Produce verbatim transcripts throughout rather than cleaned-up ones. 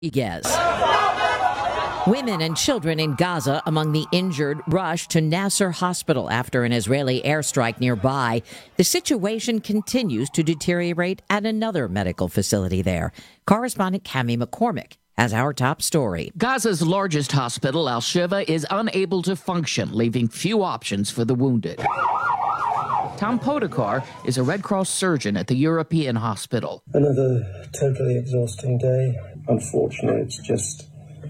Yes. Women and children in Gaza among the injured rushed to Nasser Hospital after an Israeli airstrike nearby. The situation continues to deteriorate at another medical facility there. Correspondent Cami McCormick has our top story. Gaza's largest hospital, Al-Shifa, is unable to function, leaving few options for the wounded. Tom Podekar is a Red Cross surgeon at the European Hospital. Another totally exhausting day. Unfortunately, it's just,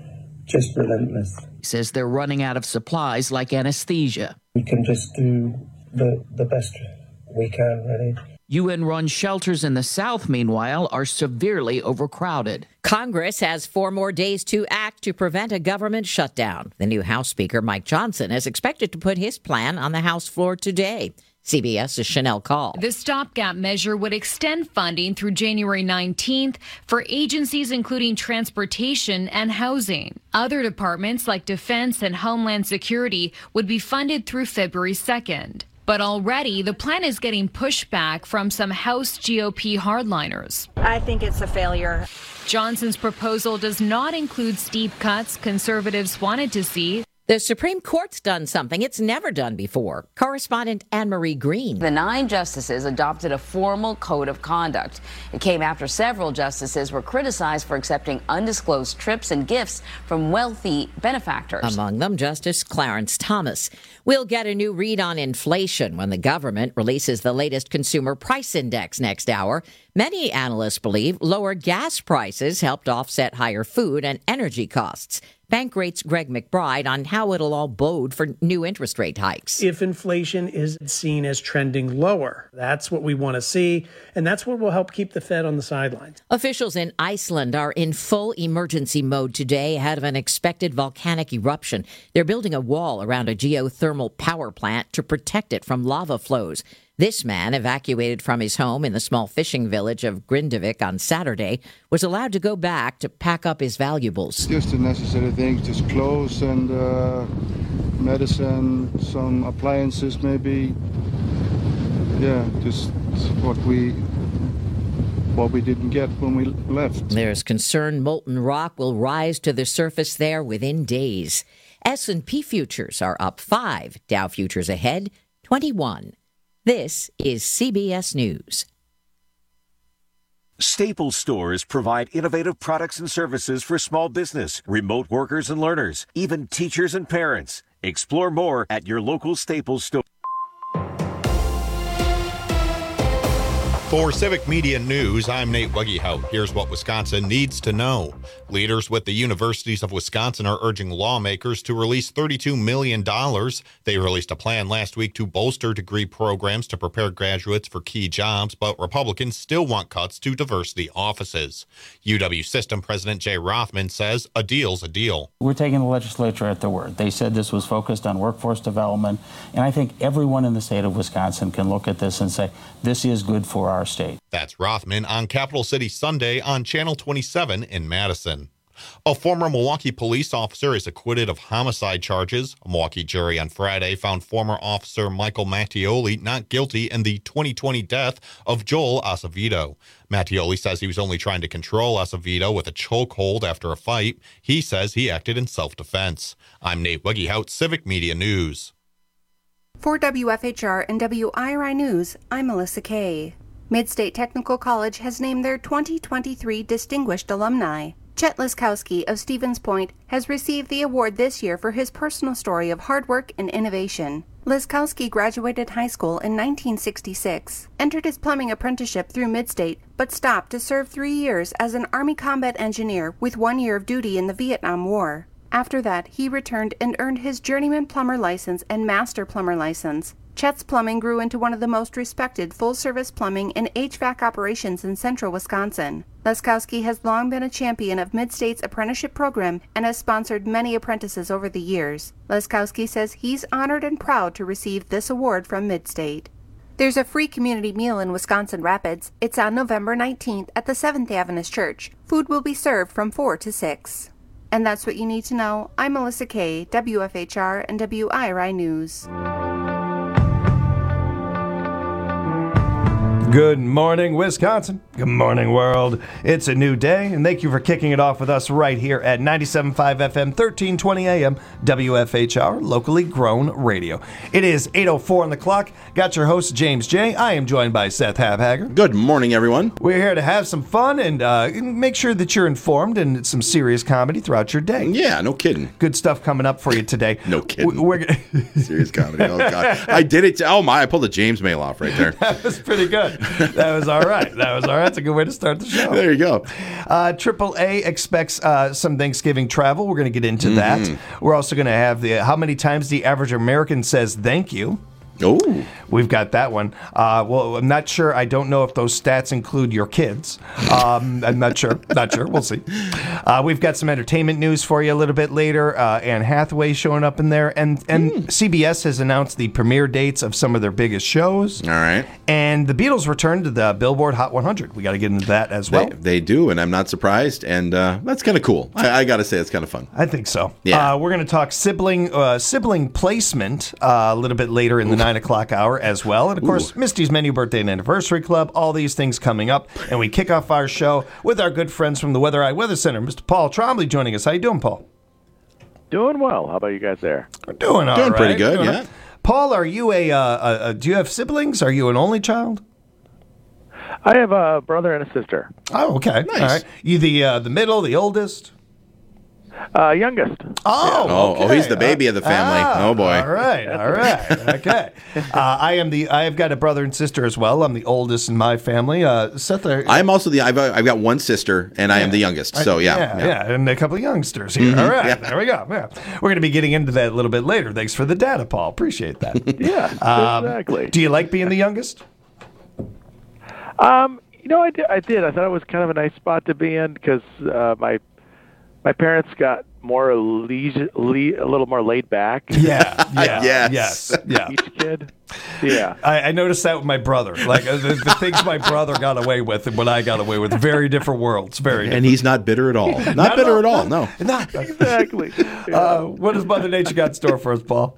just relentless. He says they're running out of supplies like anesthesia. We can just do the, the best we can, really. U N-run shelters in the south, meanwhile, are severely overcrowded. Congress has four more days to act to prevent a government shutdown. The new House Speaker, Mike Johnson, is expected to put his plan on the House floor today. CBS's Chanel Call. The stopgap measure would extend funding through January nineteenth for agencies including transportation and housing. Other departments like Defense and Homeland Security would be funded through February second. But already, the plan is getting pushback from some House G O P hardliners. I think it's a failure. Johnson's proposal does not include steep cuts conservatives wanted to see. The Supreme Court's done something it's never done before. Correspondent Anne-Marie Green. The nine justices adopted a formal code of conduct. It came after several justices were criticized for accepting undisclosed trips and gifts from wealthy benefactors. Among them, Justice Clarence Thomas. We'll get a new read on inflation when the government releases the latest consumer price index next hour. Many analysts believe lower gas prices helped offset higher food and energy costs. Bankrate's Greg McBride on how it'll all bode for new interest rate hikes. If inflation is seen as trending lower, that's what we want to see, and that's what will help keep the Fed on the sidelines. Officials in Iceland are in full emergency mode today ahead of an expected volcanic eruption. They're building a wall around a geothermal power plant to protect it from lava flows. This man, evacuated from his home in the small fishing village of Grindavik on Saturday, was allowed to go back to pack up his valuables. Just the necessary things, just clothes and uh, medicine, some appliances maybe. Yeah, just what we what we didn't get when we left. There's concern molten rock will rise to the surface there within days. S and P futures are up five, Dow futures ahead twenty-one. This is C B S News. Staples stores provide innovative products and services for small business, remote workers and learners, even teachers and parents. Explore more at your local Staples store. For Civic Media News, I'm Nate Weggehout. Here's what Wisconsin needs to know. Leaders with the universities of Wisconsin are urging lawmakers to release thirty-two million dollars. They released a plan last week to bolster degree programs to prepare graduates for key jobs, but Republicans still want cuts to diversity offices. U W System President Jay Rothman says a deal's a deal. We're taking the legislature at their word. They said this was focused on workforce development, and I think everyone in the state of Wisconsin can look at this and say, this is good for our state. That's Rothman on Capital City Sunday on Channel twenty-seven in Madison. A former Milwaukee police officer is acquitted of homicide charges. A Milwaukee jury on Friday found former officer Michael Mattioli not guilty in the twenty twenty death of Joel Acevedo. Mattioli says he was only trying to control Acevedo with a chokehold after a fight. He says he acted in self-defense. I'm Nate Weggehout, Civic Media News. For W F H R and W I R I News, I'm Melissa Kay. Midstate Technical College has named their twenty twenty-three Distinguished Alumni. Chet Liskowski of Stevens Point has received the award this year for his personal story of hard work and innovation. Liskowski graduated high school in nineteen sixty-six, entered his plumbing apprenticeship through Midstate, but stopped to serve three years as an Army combat engineer with one year of duty in the Vietnam War. After that, he returned and earned his journeyman plumber license and master plumber license. Chet's Plumbing grew into one of the most respected full-service plumbing and H V A C operations in central Wisconsin. Liskowski has long been a champion of Midstate's apprenticeship program and has sponsored many apprentices over the years. Liskowski says he's honored and proud to receive this award from Midstate. There's a free community meal in Wisconsin Rapids. It's on November nineteenth at the Seventh Adventist Church. Food will be served from four to six. And that's what you need to know. I'm Melissa Kay, W F H R and W I R I News. Good morning, Wisconsin. Good morning, world. It's a new day, and thank you for kicking it off with us right here at ninety-seven point five F M, thirteen twenty A M, W F H R, locally grown radio. It is eight oh four on the clock. Got your host, James J. I am joined by Seth Habhager. Good morning, everyone. We're here to have some fun and uh, make sure that you're informed and some serious comedy throughout your day. Yeah, no kidding. Good stuff coming up for you today. No kidding. We're g- Serious comedy. Oh, God. I did it. Oh, my. I pulled the James mail off right there. That was pretty good. That was all right. That was all right. That's a good way to start the show. There you go. Uh, Triple A expects uh, some Thanksgiving travel. We're going to get into mm-hmm. that. We're also going to have the how many times the average American says thank you. Oh, we've got that one. Uh, well, I'm not sure. I don't know if those stats include your kids. Um, I'm not sure. Not sure. We'll see. Uh, we've got some entertainment news for you a little bit later. Uh, Anne Hathaway showing up in there, and and mm. C B S has announced the premiere dates of some of their biggest shows. All right. And the Beatles return to the Billboard Hot one hundred. We got to get into that as well. They, they do, and I'm not surprised. And uh, that's kind of cool. I, I got to say, it's kind of fun. I think so. Yeah. Uh, we're going to talk sibling uh, sibling placement uh, a little bit later in Oof. the nine o'clock hour as well. And of course, Ooh. Misty's Menu Birthday and Anniversary Club, all these things coming up. And we kick off our show with our good friends from the Weather Eye Weather Center, Mister Paul Trombley joining us. How you doing, Paul? Doing well. How about you guys there? We're doing all doing right. pretty good, doing yeah. Right. Paul, are you a, uh, a, a, do you have siblings? Are you an only child? I have a brother and a sister. Oh, okay. Nice. All right. You the uh, the middle, the oldest? Uh, youngest. Oh, oh, okay. oh, he's the baby of the family. Ah, oh boy. All right, all right, okay. Uh, I am the. I have got a brother and sister as well. I'm the oldest in my family. Uh, Seth, are, I'm also the. I've, I've got one sister, and I am the youngest. So yeah, yeah, yeah, yeah, and a couple of youngsters here. Mm-hmm, all right, yeah. there we go. Yeah, we're going to be getting into that a little bit later. Thanks for the data, Paul. Appreciate that. yeah, um, exactly. Do you like being the youngest? Um, you know, I did. I did. I thought it was kind of a nice spot to be in because uh, my my parents got more leisure, le- a little more laid back. Yeah, yeah, yes. yes, yeah. Each kid. Yeah, I, I noticed that with my brother. Like uh, the, the things my brother got away with and what I got away with, very different worlds. Very, different. And he's not bitter at all. Not, not bitter at all, at all. No, not exactly. Yeah. Uh, what does Mother Nature got in store for us, Paul?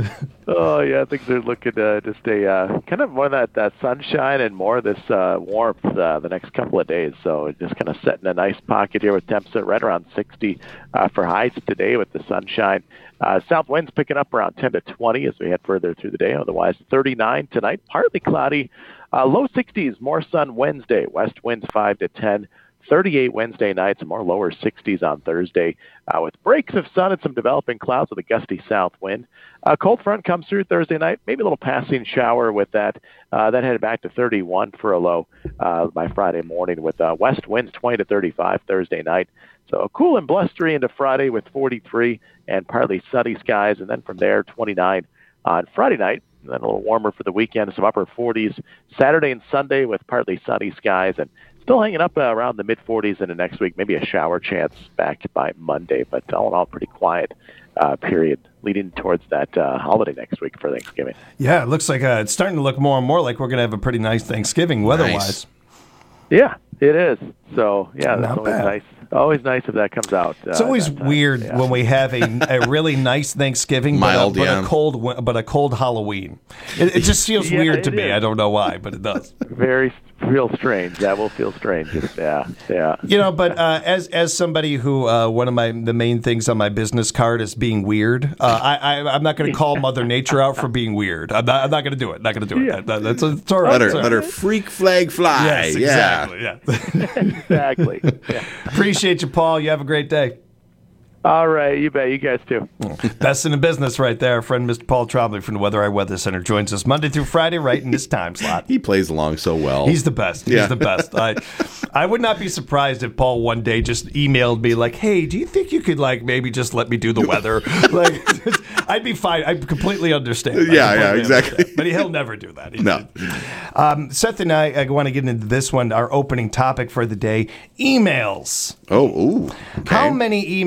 Oh yeah, things are looking uh, to stay uh, kind of more of that, that sunshine and more of this uh, warmth uh, the next couple of days. So just kind of setting a nice pocket here with temps at right around sixty uh, for highs today with the sunshine. Uh, south winds picking up around ten to twenty as we head further through the day. Otherwise, thirty-nine tonight, partly cloudy. Uh, low sixties, more sun Wednesday. West winds five to ten. thirty-eight Wednesday night, some more lower sixties on Thursday, uh, with breaks of sun and some developing clouds with a gusty south wind. A cold front comes through Thursday night, maybe a little passing shower with that. Uh, then headed back to thirty-one for a low uh, by Friday morning with uh, west winds twenty to thirty-five Thursday night. So cool and blustery into Friday with forty-three and partly sunny skies. And then from there, twenty-nine on Friday night. And then a little warmer for the weekend, some upper forties Saturday and Sunday with partly sunny skies. And still hanging up uh, around the mid-forties into next week, maybe a shower chance back by Monday. But all in all, pretty quiet uh, period leading towards that uh, holiday next week for Thanksgiving. Yeah, it looks like uh, it's starting to look more and more like we're going to have a pretty nice Thanksgiving weather-wise. Nice. Yeah, it is. So, yeah, that's Not always bad. nice. Always nice if that comes out. It's uh, always weird yeah. when we have a, a really nice Thanksgiving, Mild, but, a, but yeah. a cold but a cold Halloween. It, it just feels Yeah, weird to it me. is. I don't know why, but it does. Very real strange. That will feel strange. Yeah, yeah. You know, but uh, as as somebody who uh, one of my the main things on my business card is being weird. Uh, I, I I'm not going to call Mother Nature out for being weird. I'm not, I'm not going to do it. Not going to do it. Yeah. That, that's it's all right. Let her, It's all let her right. freak flag fly. Yes, exactly. Yeah. Yeah. Exactly. Yeah. Appreciate you, Paul. You have a great day. All right, you bet. You guys too. Best in the business right there. Our friend Mister Paul Trombley from the Weather Eye Weather Center joins us Monday through Friday right in this time slot. He plays along so well. He's the best. He's Yeah. the best. I I would not be surprised if Paul one day just emailed me like, hey, do you think you could like maybe just let me do the weather? Like, I'd be fine. I completely understand. I Yeah, yeah, completely exactly. understand. But he'll never do that. He- No. Um, Seth and I, I want to get into this one, our opening topic for the day, emails. Oh, ooh. Okay. How many email addresses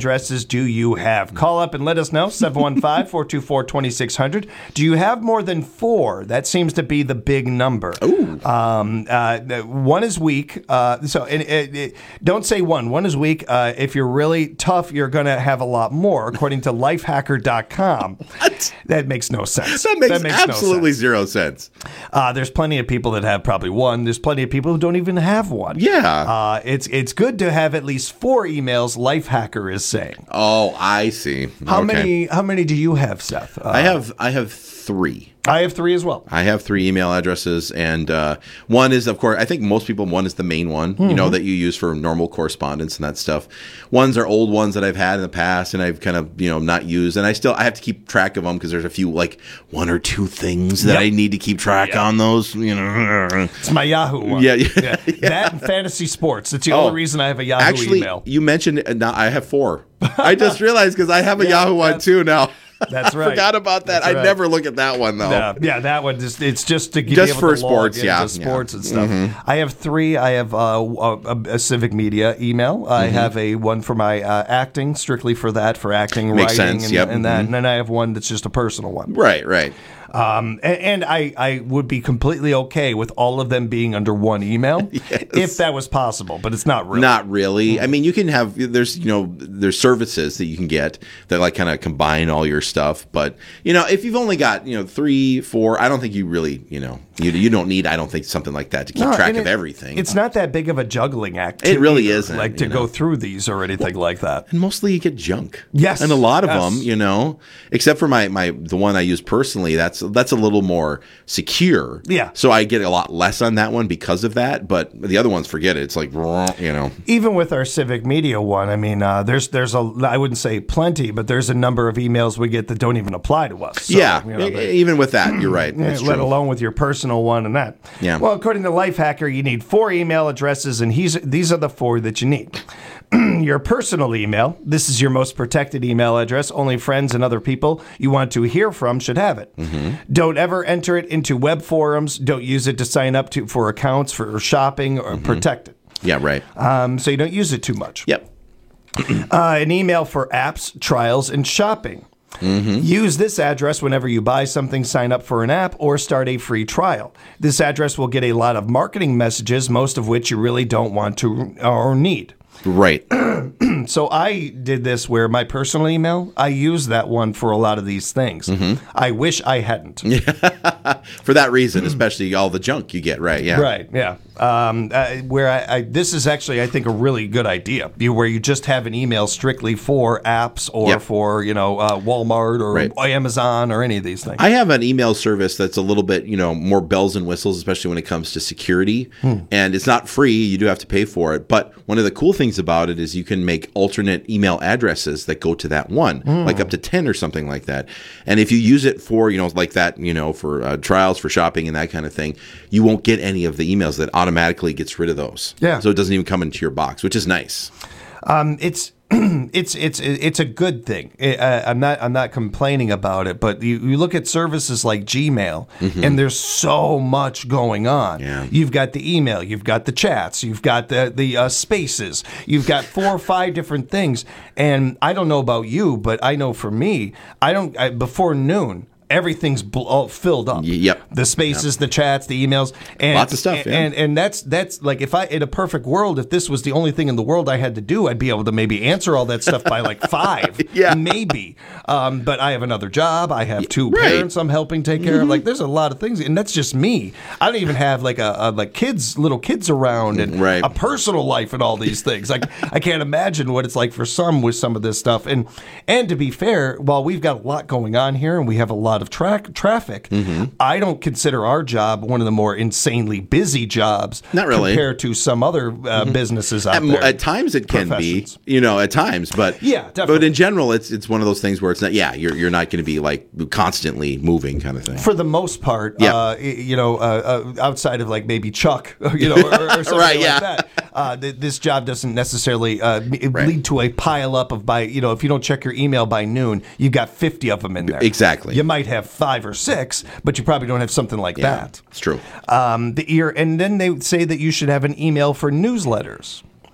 addresses do you have? Call up and let us know, seven one five, four two four, two six zero zero. Do you have more than four? That seems to be the big number. Ooh. Um, uh, one is weak. Uh, so and, it, it, don't say one. One is weak. Uh, if you're really tough, you're going to have a lot more, according to lifehacker dot com. What? That makes no sense. That makes, that makes absolutely no sense. zero sense. Uh, there's plenty of people that have probably one. There's plenty of people who don't even have one. Yeah. Uh, it's it's good to have at least four emails, Lifehacker is saying. Oh, I see. How Okay. many How many do you have, Seth? Uh, I have I have three. I have three as well. I have three email addresses, and uh, one is, of course, I think most people, one is the main one, Mm-hmm. you know, that you use for normal correspondence and that stuff. Ones are old ones that I've had in the past, and I've kind of, you know, not used, and I still, I have to keep track of them because there's a few, like, one or two things that Yep. I need to keep track Yep. on those, you know. It's my Yahoo one. Yeah, yeah. Yeah. That and fantasy sports. It's the Oh, only reason I have a Yahoo Actually, email. you mentioned, uh, now I have four. I just realized because I have a Yeah, Yahoo one that's- too now. That's I right. forgot about that. That's I right. never look at that one though. Yeah, yeah, that one. Just, it's just to get Just able for to log sports, into yeah, sports yeah. and stuff. Mhm. I have three. I have uh, a, a civic media email. I Mhm. have a one for my uh, acting, strictly for that, for acting, Makes writing, sense, and, yep. and that. Mhm. And then I have one that's just a personal one. Right, right. Um, and, and I, I would be completely okay with all of them being under one email Yes. if that was possible, but it's not really. Not really. I mean, you can have there's you know there's services that you can get that like kind of combine all your stuff. But you know, if you've only got you know three, four, I don't think you really you know you you don't need I don't think something like that to keep No, track and of it- everything. It's not that big of a juggling act. It too, really either, isn't, like to you go know. through these or anything like that. And mostly you get junk. Yes, and a lot of yes. them, you know, except for my my the one I use personally. That's that's a little more secure. Yeah. So I get a lot less on that one because of that. But the other ones, forget it. It's like you know. Even with our civic media one, I mean, uh, there's there's a I wouldn't say plenty, but there's a number of emails we get that don't even apply to us. So, yeah. you know, e- they- even with that, you're right. Yeah, That's let true. alone with your personal one and that. Yeah. Well, according to Lifehacker, you need four email addresses, and he's, these are the four that you need. Your personal email. This is your most protected email address. Only friends and other people you want to hear from should have it. Mm-hmm. Don't ever enter it into web forums. Don't use it to sign up to for accounts for shopping or protect it. Yeah. Right. Um, so you don't use it too much. Yep. Uh, an email for apps, trials, and shopping. Mm-hmm. Use this address whenever you buy something, sign up for an app, or start a free trial. This address will get a lot of marketing messages, most of which you really don't want to or need. Right. So I did this where my personal email, I use that one for a lot of these things. Mm-hmm. I wish I hadn't. For that reason, especially all the junk you get. Right. Yeah. Right, yeah. Um, uh, where I, I this is actually, I think, a really good idea. You, where you just have an email strictly for apps or Yep. for you know uh, Walmart or Right. Amazon or any of these things. I have an email service that's a little bit, you know, more bells and whistles, especially when it comes to security. Hmm. And it's not free; you do have to pay for it. But one of the cool things about it is you can make alternate email addresses that go to that one, Hmm. like up to ten or something like that. And if you use it for, you know, like that, you know, for uh, trials, for shopping, and that kind of thing, you won't get any of the emails that automatically gets rid of those. Yeah. So it doesn't even come into your box, which is nice. Um, it's it's it's it's a good thing. I, I'm not I'm not complaining about it, but you, you look at services like Gmail, Mhm. and there's so much going on. Yeah. You've got the email, you've got the chats, you've got the the uh, spaces, you've got four or five different things. And I don't know about you, but I know for me, I don't I, before noon. Everything's bl- all filled up. Yep. The spaces, the chats, the emails, and Lots of stuff, yeah. And and that's that's like if I in a perfect world, if this was the only thing in the world I had to do, I'd be able to maybe answer all that stuff by like five, Yeah. maybe. Um, but I have another job. I have two Right. parents I'm helping take care of. Like there's a lot of things, and that's just me. I don't even have like a, a like kids, little kids around, and Right. a personal life and all these things. Like I can't imagine what it's like for some with some of this stuff. And and to be fair, while we've got a lot going on here and we have a lot of track traffic, Mm-hmm. I don't consider our job one of the more insanely busy jobs. Not really. compared to some other uh, businesses out At, there. at times it can be, Professions. you know, at times, but Yeah, But definitely. in general, it's it's one of those things where it's not. Yeah, you're you're not going to be like constantly moving, kind of thing. For the most part, Yeah. uh, y- you know, uh, uh, outside of like maybe Chuck, you know, or, or something Right, like yeah. that, uh, th- this job doesn't necessarily uh, m- Right. lead to a pile up of by, you know, if you don't check your email by noon, you've got fifty of them in there. Exactly. You might have five or six, but you probably don't have something like Yeah, that. it's true. Um, the ear, and then they say that you should have an email for newsletters.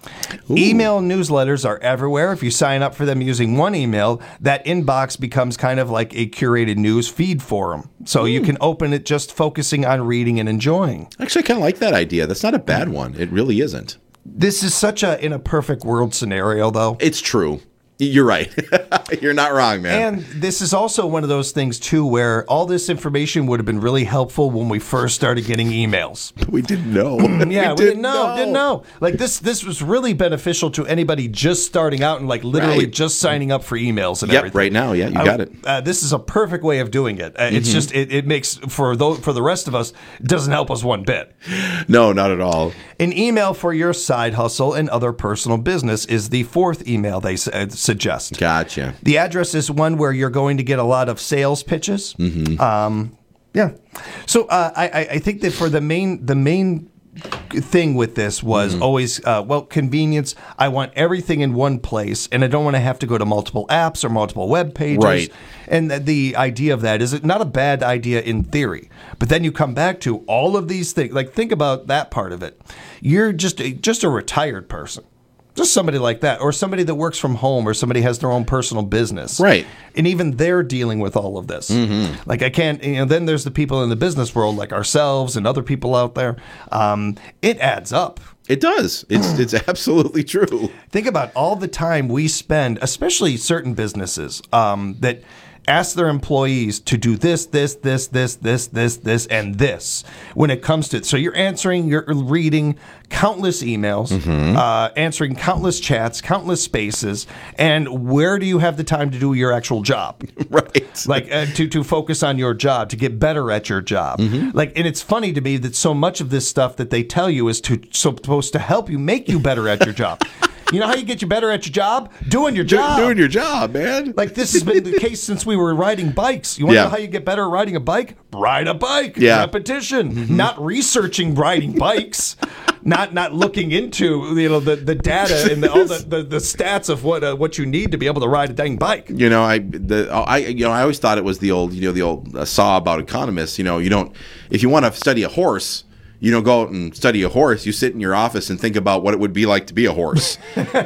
Ooh. Email newsletters are everywhere. If you sign up for them using one email, that inbox becomes kind of like a curated news feed for them. So mm. you can open it just focusing on reading and enjoying. Actually, I kind of like that idea. That's not a bad one. It really isn't. This is such a in a perfect world scenario, though. It's true. You're right. You're not wrong, man. And this is also one of those things, too, where all this information would have been really helpful when we first started getting emails. We didn't know. yeah, we, we didn't, didn't know, know. Didn't know. Like, this this was really beneficial to anybody just starting out and, like, literally right. just signing up for emails and yep, everything. right now. Yeah, you got uh, it. Uh, this is a perfect way of doing it. Uh, mm-hmm. It's just, it, it makes, for, those, for the rest of us, it doesn't help us one bit. No, not at all. An email for your side hustle and other personal business is the fourth email they uh, suggest. Gotcha. The address is one where you're going to get a lot of sales pitches. Mm-hmm. Um, yeah. So uh, I, I think that for the main the main thing with this was mm-hmm. always, uh, well, convenience. I want everything in one place, and I don't want to have to go to multiple apps or multiple web pages. Right. And the, the idea of that is not a bad idea in theory. But then you come back to all of these things. Like, think about that part of it. You're just a, just a retired person. Just somebody like that, or somebody that works from home, or somebody has their own personal business. Right. And even they're dealing with all of this. Mm-hmm. Like, I can't, you know, then there's the people in the business world like ourselves and other people out there. Um, it adds up. It does. It's it's absolutely true. Think about all the time we spend, especially certain businesses um, that ask their employees to do this, this, this, this, this, this, this, and this when it comes to it. So you're answering, you're reading countless emails, mm-hmm. uh, answering countless chats, countless spaces, and where do you have the time to do your actual job? Right. Like uh, to, to focus on your job, to get better at your job. Mm-hmm. Like, and it's funny to me that so much of this stuff that they tell you is to supposed to help you make you better at your job. You know how you get you better at your job? Doing your job. Doing your job, man. Like, this has been the case since we were riding bikes. You want to Yeah. know how you get better at riding a bike? Ride a bike. Yeah. Repetition. Mm-hmm. Not researching riding bikes. Not not looking into, you know, the, the data and the, all the, the, the stats of what uh, what you need to be able to ride a dang bike. You know, I the I you know I always thought it was the old you know the old uh, saw about economists. You know, you don't if you want to study a horse. You don't go out and study a horse. You sit in your office and think about what it would be like to be a horse.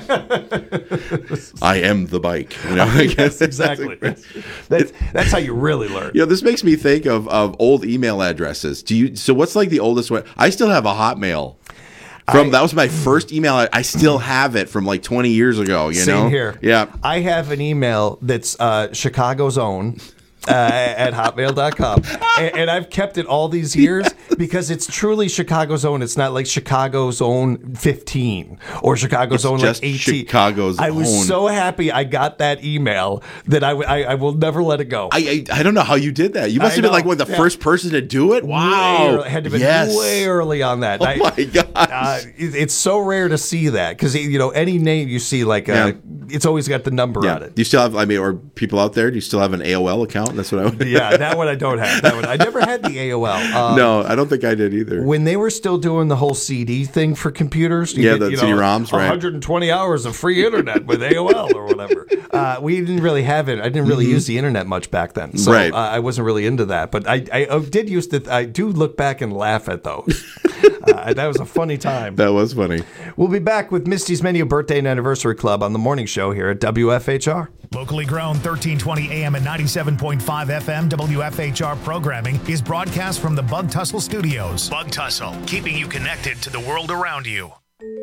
I am the bike. You know, I guess yes, exactly. That's, that's how you really learn. You know, this makes me think of, of old email addresses. Do you? So, what's like the oldest one? I still have a Hotmail. From I, that was my first email. I still have it from like twenty years ago. You same know, here. Yeah, I have an email that's uh, Chicago's own. Uh, at hotmail dot com. And, and I've kept it all these years because it's truly Chicago's own. It's not like Chicago's own fifteen or Chicago's it's own just like eighteen. Chicago's I was own. so happy I got that email that I, I, I will never let it go. I, I I don't know how you did that. You must I have know. been like one of the Yeah. first person to do it. Wow, Way early. I had to be yes. way early on that. Oh I, my gosh. Uh, it, it's so rare to see that because, you know, any name you see, like, uh, Yeah. it's always got the number Yeah. on it. Do you still have, I mean, or people out there, do you still have an A O L account? That's what I would. Yeah, that one I don't have. That one I never had the A O L. Um, no, I don't think I did either. When they were still doing the whole C D thing for computers, you Yeah, get, the you C D ROMs, right. one hundred twenty hours of free internet with A O L or whatever. Uh, we didn't really have it. I didn't really Mhm. use the internet much back then, so Right. uh, I wasn't really into that. But I, I, I did use to. I do look back and laugh at those. uh, that was a funny time. That was funny. We'll be back with Misty's Menu Birthday and Anniversary Club on the morning show here at W F H R. Locally grown thirteen twenty A M and ninety-seven point five F M W F H R programming is broadcast from the Bug Tussle Studios. Bug Tussle, keeping you connected to the world around you.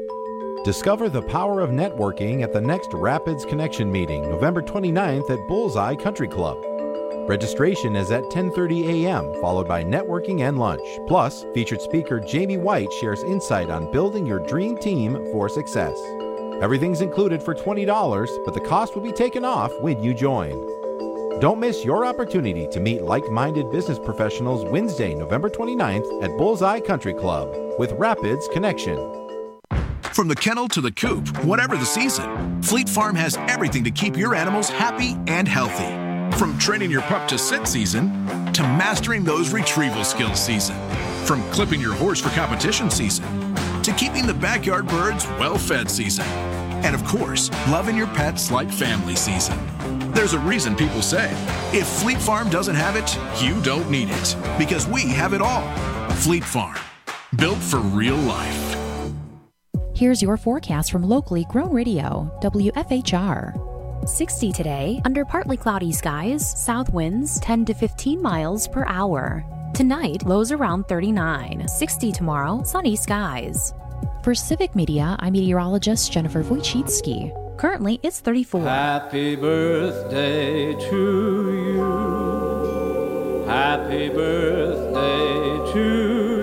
Discover the power of networking at the next Rapids Connection meeting, November twenty-ninth at Bullseye Country Club. Registration is at ten thirty A M, followed by networking and lunch. Plus, featured speaker Jamie White shares insight on building your dream team for success. Everything's included for twenty dollars, but the cost will be taken off when you join. Don't miss your opportunity to meet like-minded business professionals Wednesday, November twenty-ninth at Bullseye Country Club with Rapids Connection. From the kennel to the coop, whatever the season, Fleet Farm has everything to keep your animals happy and healthy. From training your pup to sit season, to mastering those retrieval skills season. From clipping your horse for competition season, to keeping the backyard birds well-fed season. And of course, loving your pets like family season. There's a reason people say, if Fleet Farm doesn't have it, you don't need it. Because we have it all. Fleet Farm, built for real life. Here's your forecast from locally grown radio, W F H R. sixty today, under partly cloudy skies, south winds ten to fifteen miles per hour. Tonight, lows around thirty-nine. sixty tomorrow, sunny skies. For Civic Media, I'm meteorologist Jennifer Wojcicki. Currently, it's thirty-four. Happy birthday to you. Happy birthday to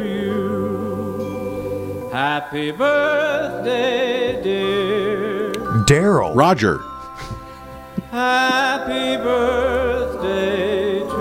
you. Happy birthday, dear Daryl. Roger. Happy birthday to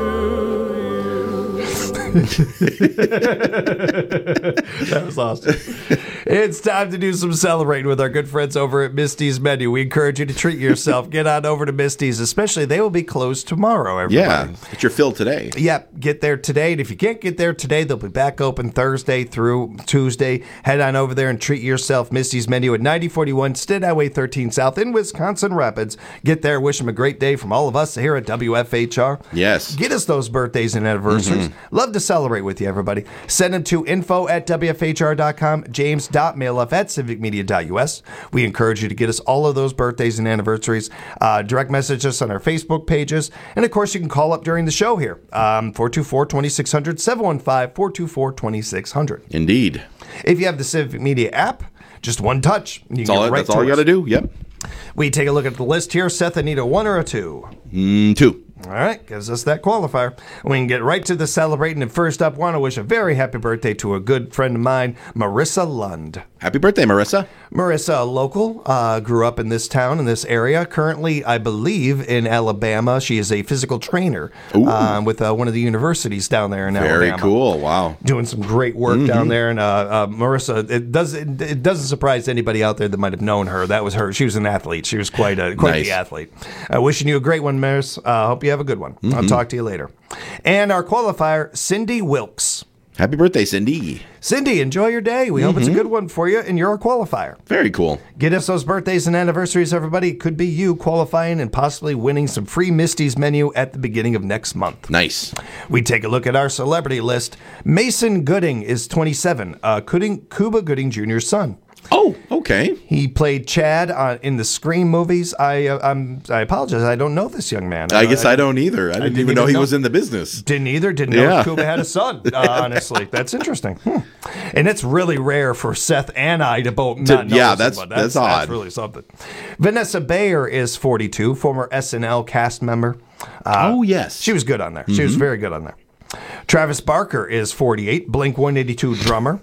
That was awesome. It's time to do some celebrating with our good friends over at Misty's Menu. We encourage you to treat yourself. Get on over to Misty's, especially they will be closed tomorrow, everybody. Yeah, get your fill today. Yep, get there today. And if you can't get there today, they'll be back open Thursday through Tuesday. Head on over there and treat yourself. Misty's Menu at ninety forty-one State Highway thirteen South in Wisconsin Rapids. Get there. Wish them a great day from all of us here at W F H R. Yes. Get us those birthdays and anniversaries. Mm-hmm. Love to celebrate with you, everybody. Send them to info at W F H R dot com, james.mailup at civic media dot U S. We encourage you to get us all of those birthdays and anniversaries. Uh, direct message us on our Facebook pages. And, of course, you can call up during the show here. Um, four two four, two six zero zero, seven one five, four two four, two six zero zero. Indeed. If you have the Civic Media app, just one touch. You That's can all, get right that's all you got to do. Yep. We take a look at the list here. Seth, I need a one or a two? Mm, two. All right, gives us that qualifier. We can get right to the celebrating. And first up, want to wish a very happy birthday to a good friend of mine, Marissa Lund. Happy birthday, Marissa. Marissa, a local, uh, grew up in this town, in this area. Currently, I believe, in Alabama. She is a physical trainer uh, with uh, one of the universities down there in Very Alabama. Very cool. Wow. Doing some great work mm-hmm. down there. And uh, uh, Marissa, it, does, it, it doesn't surprise anybody out there that might have known her. That was her. She was an athlete. She was quite, a, quite nice. the athlete. Uh, wishing you a great one, Maris. Uh, hope you have a good one. Mm-hmm. I'll talk to you later. And our qualifier, Cindy Wilkes. Happy birthday, Cindy. Cindy, enjoy your day. We mm-hmm. hope it's a good one for you, and you're a qualifier. Very cool. Get us those birthdays and anniversaries, everybody. It could be you qualifying and possibly winning some free Misty's Menu at the beginning of next month. Nice. We take a look at our celebrity list. Mason Gooding is twenty-seven, uh, Gooding, Cuba Gooding Junior's son. Oh, okay. He played Chad uh, in the Scream movies. I uh, I'm, I apologize. I don't know this young man. I, I guess I, I don't either. I didn't, I didn't even, even know he know. was in the business. Didn't either. Didn't know yeah. Cuba had a son, uh, honestly. That's interesting. Hmm. And it's really rare for Seth and I to both not know Yeah, that's, that's, that's odd. That's really something. Vanessa Bayer is forty-two, former S N L cast member. Uh, oh, yes. She was good on there. Mm-hmm. She was very good on there. Travis Barker is forty-eight, Blink one eighty-two drummer.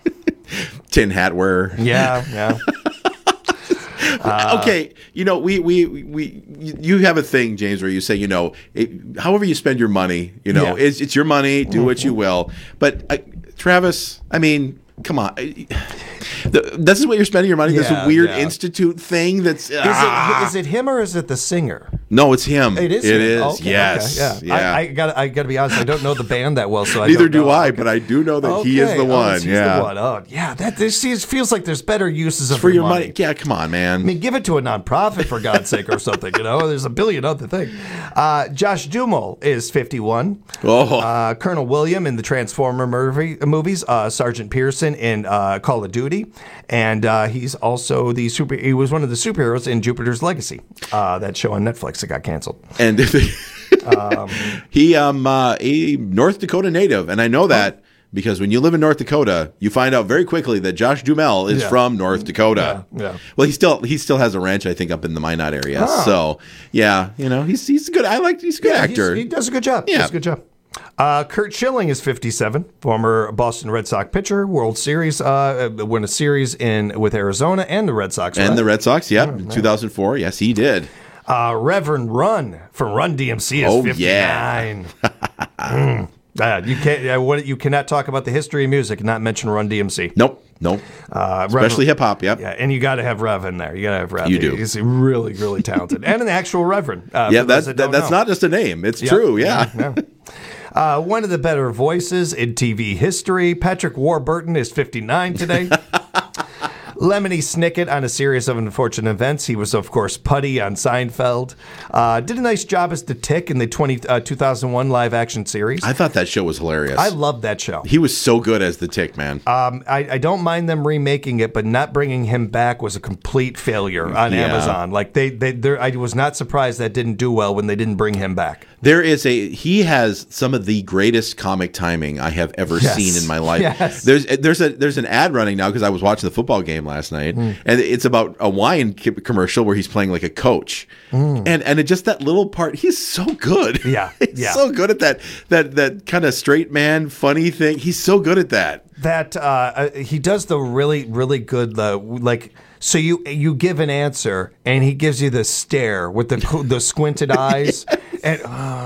Tin hat wearer. Yeah, yeah. Uh, okay, you know, we, we we you have a thing, James, where you say, you know, it, however you spend your money, you know, yeah. it's, it's your money, do what you will. But uh, Travis, I mean, come on. The, this is what you're spending your money. Yeah, this weird yeah. institute thing. That's is, ah. it, is it him or is it the singer? No, it's him. It is. It him. is. Okay, yes. Okay, yeah. yeah. I, I got. I got to be honest. I don't know the band that well, so I neither don't know. do I. Okay. But I do know that okay. he is the one. Oh, he's yeah. the one. Oh, yeah. That this feels like there's better uses of for your money. money. Yeah, come on, man. I mean, give it to a nonprofit for God's sake or something. You know, there's a billion other things. Uh, Josh Duhamel is fifty-one. Oh. Uh, Colonel William in the Transformer movie, movies. Uh, Sergeant Pearson in uh, Call of Duty, and uh, he's also the super. He was one of the superheroes in Jupiter's Legacy. Uh, that show on Netflix that got canceled. And um, he um uh, a North Dakota native, and I know that. Because when you live in North Dakota, you find out very quickly that Josh Duhamel is yeah. from North Dakota. Yeah, yeah. Well, he still he still has a ranch, I think, up in the Minot area. Oh. So yeah, you know, he's he's good. I like he's a good yeah, actor. He does a good job. Yeah, he does a good job. Uh, Kurt Schilling is fifty-seven, former Boston Red Sox pitcher, World Series, uh, won a series in with Arizona and the Red Sox. And right? the Red Sox, yep, oh, two thousand four. Yes, he did. Uh, Reverend Run from Run D M C is oh, fifty-nine. Yeah. mm. Uh, you can't. Uh, what, you cannot talk about the history of music and not mention Run D M C. Nope, nope. Uh, Especially hip hop. Yep. Yeah, and you got to have Rev in there. You got to have Rev. You do. He's really, really talented, and an actual Reverend. Uh, yeah, that's that that, that's know. not just a name. It's yep. true. Yeah. yeah, yeah. Uh, one of the better voices in T V history, Patrick Warburton, is fifty-nine today. Lemony Snicket on A Series of Unfortunate Events. He was, of course, Putty on Seinfeld. Uh, did a nice job as the Tick in the twenty, uh, two thousand one live-action series. I thought that show was hilarious. I loved that show. He was so good as the Tick, man. Um, I, I don't mind them remaking it, but not bringing him back was a complete failure on Yeah. Amazon. Like they, they, I was not surprised that didn't do well when they didn't bring him back. There is a he has some of the greatest comic timing I have ever Yes. seen in my life. Yes. There's there's a there's an ad running now because I was watching the football game last night, Mm. and it's about a wine ki- commercial where he's playing like a coach, Mm. and and it just that little part. He's so good. Yeah, he's yeah. so good at that that that kind of straight man funny thing. He's so good at that. That uh, uh, he does the really, really good, uh, like, so you you give an answer and he gives you the stare with the the squinted eyes, and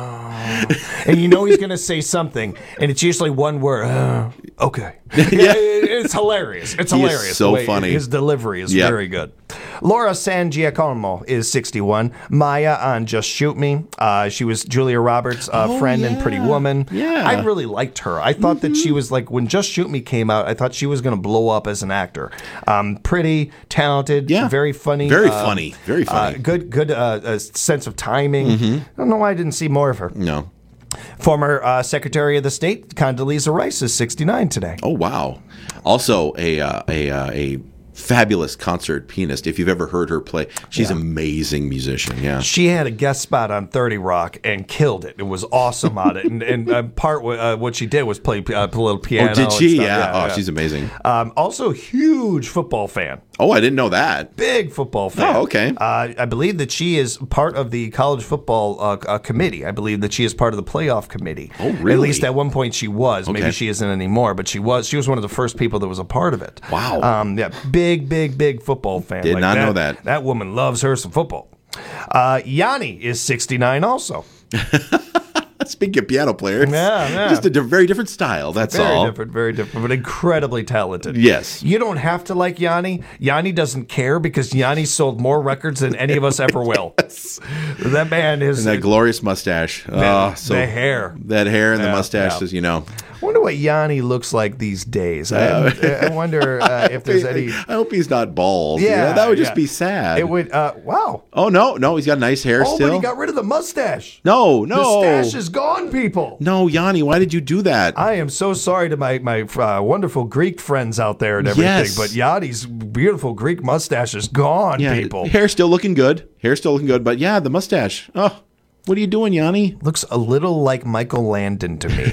oh, and you know he's going to say something, and it's usually one word. Uh, okay, yeah, it- it's hilarious. It's He is hilarious. so The way funny. His delivery is Yep. very good. Laura San Giacomo is sixty-one. Maya on Just Shoot Me. Uh, she was Julia Roberts' uh, Oh, friend in Pretty Woman. Yeah. I really liked her. I thought that she was like, when Just Shoot Me came out, I thought she was going to blow up as an actor. Um, pretty, talented, Yeah. very funny. Very uh, funny. Very funny. Uh, good good uh, uh, sense of timing. Mhm. I don't know why I didn't see more of her. No. Former uh, Secretary of the State, Condoleezza Rice, is sixty-nine today. Oh wow! Also a uh, a uh, a fabulous concert pianist. If you've ever heard her play, she's Yeah. an amazing musician. Yeah. She had a guest spot on thirty Rock and killed it. It was awesome on it. And, and uh, part uh, what she did was play uh, a little piano. Oh, did and she? stuff. Yeah. Oh, she's amazing. Um, also, huge football fan. Oh, I didn't know that. Big football fan. Oh, okay. Uh, I believe that she is part of the college football uh, uh, committee. I believe that she is part of the playoff committee. Oh, really? At least at one point she was. Okay. Maybe she isn't anymore, but she was. She was one of the first people that was a part of it. Wow. Um, yeah, big, big, big football fan. Did not know that. That woman loves her some football. Uh, Yanni is sixty-nine also. Speaking of piano players, Yeah, yeah. just a di- very different style. That's very all. different, very different, but incredibly talented. Yes. You don't have to like Yanni. Yanni doesn't care because Yanni sold more records than any of us ever will. That man is. And that glorious mustache. The- oh, so the hair. That hair and the Yeah, mustache yeah. is, you know. I wonder what Yanni looks like these days. I, Uh, I wonder uh, if there's any. I hope he's not bald. Yeah, Yeah, that would just yeah. be sad. It would. Uh, wow. Oh no, no, he's got nice hair Oh, still. but he got rid of the mustache. no, no, The stash is gone, people. no, Yanni, why did you do that? I am so sorry to my my uh, wonderful Greek friends out there and everything, Yes. but Yanni's beautiful Greek mustache is gone, yeah, people. hair still looking good. Hair still looking good, but yeah, the mustache. Oh, what are you doing, Yanni? Looks a little like Michael Landon to me.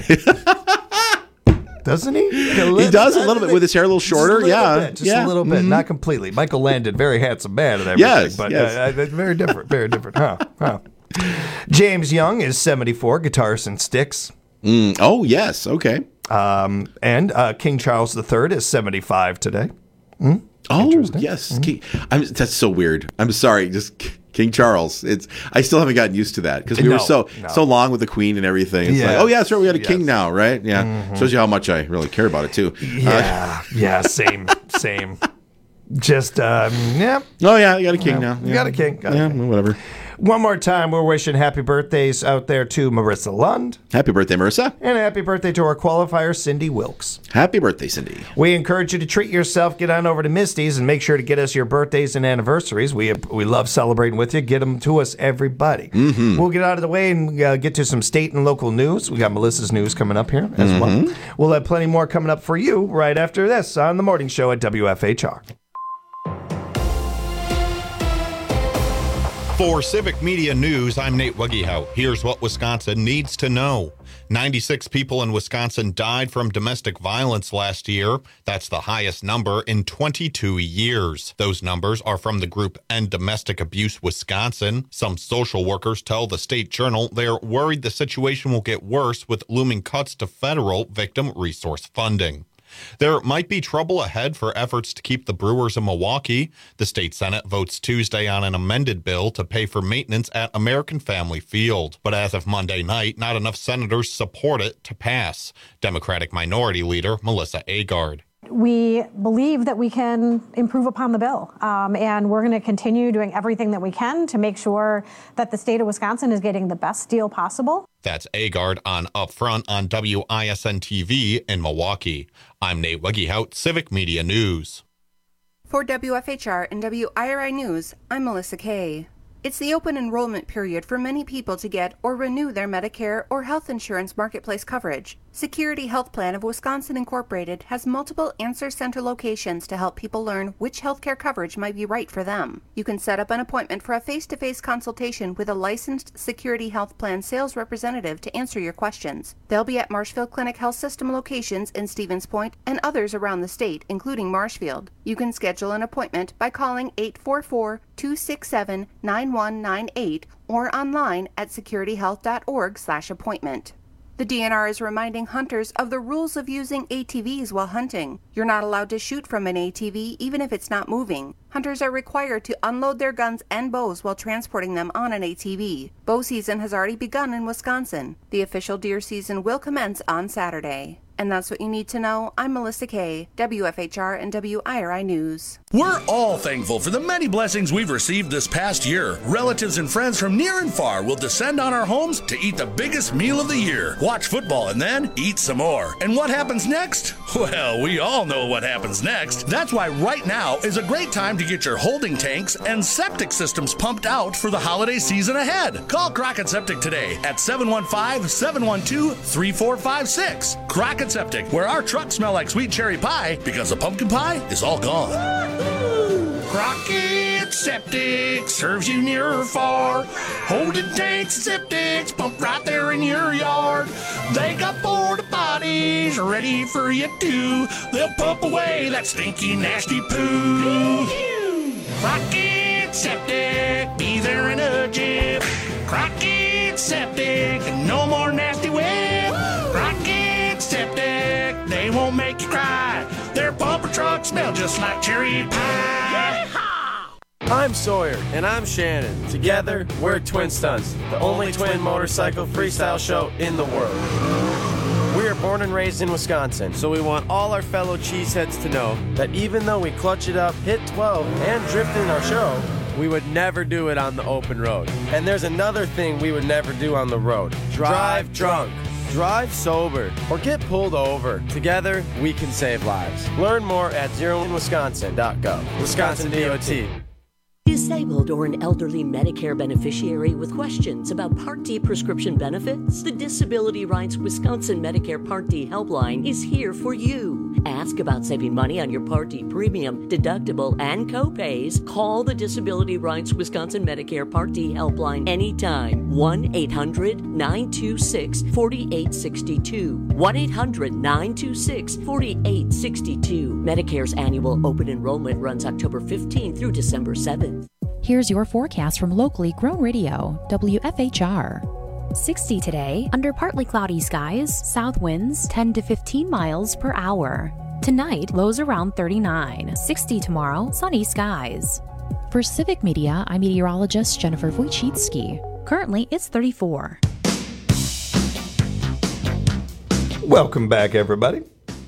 Doesn't he? He does a little bit with his hair a little shorter. Just a little yeah, bit, just yeah. a little bit, Mhm. not completely. Michael Landon, very handsome man and everything, Yes, but yes. Uh, uh, very different, very different. Huh? Huh? James Young is seventy-four, guitars and sticks. Mm, oh yes, okay. Um, and uh, King Charles the Third is seventy-five today. Hmm? Oh yes, King, I'm, that's so weird. I'm sorry, just King Charles. It's I still haven't gotten used to that because we No, were so no. so long with the Queen and everything. It's Yeah. like, oh yeah, that's right. We got a king Yes. now, right? Yeah, Mhm. shows you how much I really care about it too. Yeah, yeah, same, same. Just um, yeah. Oh yeah, you got a king Yeah, now. you Yeah. got a king. Got a yeah, king. whatever. One more time, we're wishing happy birthdays out there to Marissa Lund. Happy birthday, Marissa. And a happy birthday to our qualifier, Cindy Wilkes. Happy birthday, Cindy. We encourage you to treat yourself. Get on over to Misty's and make sure to get us your birthdays and anniversaries. We we love celebrating with you. Get them to us, everybody. Mm-hmm. We'll get out of the way and uh, get to some state and local news. We got Melissa's news coming up here as well. Mhm. We'll have plenty more coming up for you right after this on The Morning Show at W F H R. For Civic Media News, I'm Nate Wuggehout. Here's what Wisconsin needs to know. ninety-six people in Wisconsin died from domestic violence last year. That's the highest number in twenty-two years. Those numbers are from the group End Domestic Abuse Wisconsin. Some social workers tell the State Journal they're worried the situation will get worse with looming cuts to federal victim resource funding. There might be trouble ahead for efforts to keep the Brewers in Milwaukee. The state Senate votes Tuesday on an amended bill to pay for maintenance at American Family Field. But as of Monday night, not enough senators support it to pass. Democratic Minority Leader Melissa Agard. We believe that we can improve upon the bill, um, and we're going to continue doing everything that we can to make sure that the state of Wisconsin is getting the best deal possible. That's Agard on Upfront on W I S N T V in Milwaukee. I'm Nate Wuggehout, Civic Media News. For W F H R and W I R I News, I'm Melissa Kay. It's the open enrollment period for many people to get or renew their Medicare or health insurance marketplace coverage. Security Health Plan of Wisconsin Incorporated has multiple Answer Center locations to help people learn which healthcare coverage might be right for them. You can set up an appointment for a face-to-face consultation with a licensed Security Health Plan sales representative to answer your questions. They'll be at Marshfield Clinic Health System locations in Stevens Point and others around the state, including Marshfield. You can schedule an appointment by calling eight four four, two six seven, nine one nine eight or online at security health dot org slash appointment. The D N R is reminding hunters of the rules of using A T Vs while hunting. You're not allowed to shoot from an A T V even if it's not moving. Hunters are required to unload their guns and bows while transporting them on an A T V. Bow season has already begun in Wisconsin. The official deer season will commence on Saturday. And that's what you need to know. I'm Melissa Kay, W F H R and W I R I News. We're all thankful for the many blessings we've received this past year. Relatives and friends from near and far will descend on our homes to eat the biggest meal of the year, watch football, and then eat some more. And what happens next? Well, we all know what happens next. That's why right now is a great time to get your holding tanks and septic systems pumped out for the holiday season ahead. Call Crockett Septic today at seven one five, seven one two, three four five six. Crockett Septic, where our trucks smell like sweet cherry pie because the pumpkin pie is all gone. Crockett Septic serves you near or far. Holding tanks and septics pumped right there in your yard. They got porta potties ready for you too. They'll pump away that stinky, nasty poo. Crockett Septic, be there in a jiff. Crockett Septic, no more nasty whip. Crockett Septic, they won't make you cry. Their bumper trucks smell just like cherry pie. I'm Sawyer. And I'm Shannon. Together, we're Twin Stunts, the only twin motorcycle freestyle show in the world. We are born and raised in Wisconsin, so we want all our fellow cheeseheads to know that even though we clutch it up, hit twelve, and drift in our show, we would never do it on the open road. And there's another thing we would never do on the road. Drive drunk. Drive sober or get pulled over. Together, we can save lives. Learn more at zero in wisconsin dot gov. Wisconsin D O T. Disabled or an elderly Medicare beneficiary with questions about Part D prescription benefits? The Disability Rights Wisconsin Medicare Part D helpline is here for you. Ask about saving money on your Part D premium, deductible, and co-pays. Call the Disability Rights Wisconsin Medicare Part D helpline anytime. one eight hundred, nine two six, four eight six two. one eight hundred, nine two six, four eight six two. Medicare's annual open enrollment runs October fifteenth through December seventh. Here's your forecast from locally grown radio, W F H R. sixty today, under partly cloudy skies, south winds ten to fifteen miles per hour. Tonight, lows around thirty-nine. sixty tomorrow, sunny skies. For Civic Media, I'm meteorologist Jennifer Wojcicki. Currently, it's thirty-four. Welcome back, everybody.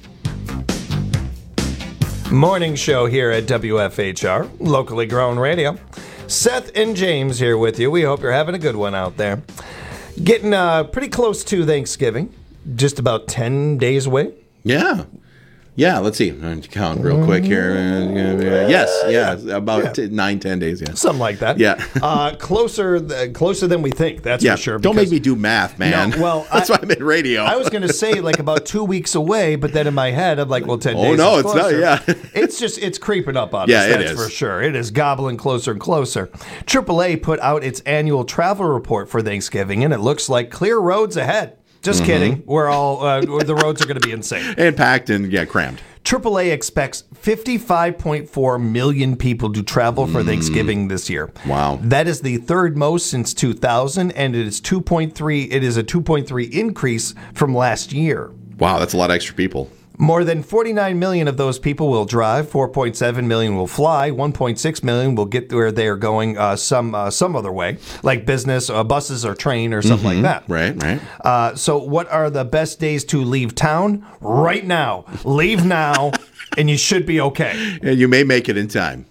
Morning show here at W F H R, locally grown radio. Seth and James here with you. We hope you're having a good one out there. Getting uh, pretty close to Thanksgiving, just about ten days away. Yeah. Yeah, let's see. I'm going to count real quick here. Uh, yes, yeah, about yeah. T- nine, ten days, yeah. Something like that. Yeah. uh, closer th- closer than we think, that's yeah. for sure. Don't make me do math, man. No, well, that's I, why I'm in radio. I was going to say like about two weeks away, but then in my head, I'm like, well, ten oh, days no, is closer. it's not, yeah. It's just, it's creeping up on yeah, us, it that's is. for sure. It is gobbling closer and closer. triple A put out its annual travel report for Thanksgiving, and it looks like clear roads ahead. Just mm-hmm. kidding. We're all, uh, the roads are going to be insane. And packed and, yeah, crammed. triple A expects fifty-five point four million people to travel for mm. Thanksgiving this year. Wow. That is the third most since two thousand, and it is two point three it is a two point three increase from last year. Wow, that's a lot of extra people. More than forty-nine million of those people will drive, four point seven million will fly, one point six million will get where they are going uh, some uh, some other way, like business, uh, buses or train or something mm-hmm. like that. Right, right. Uh, so what are the best days to leave town? Right now. Leave now, and you should be okay. And you may make it in time.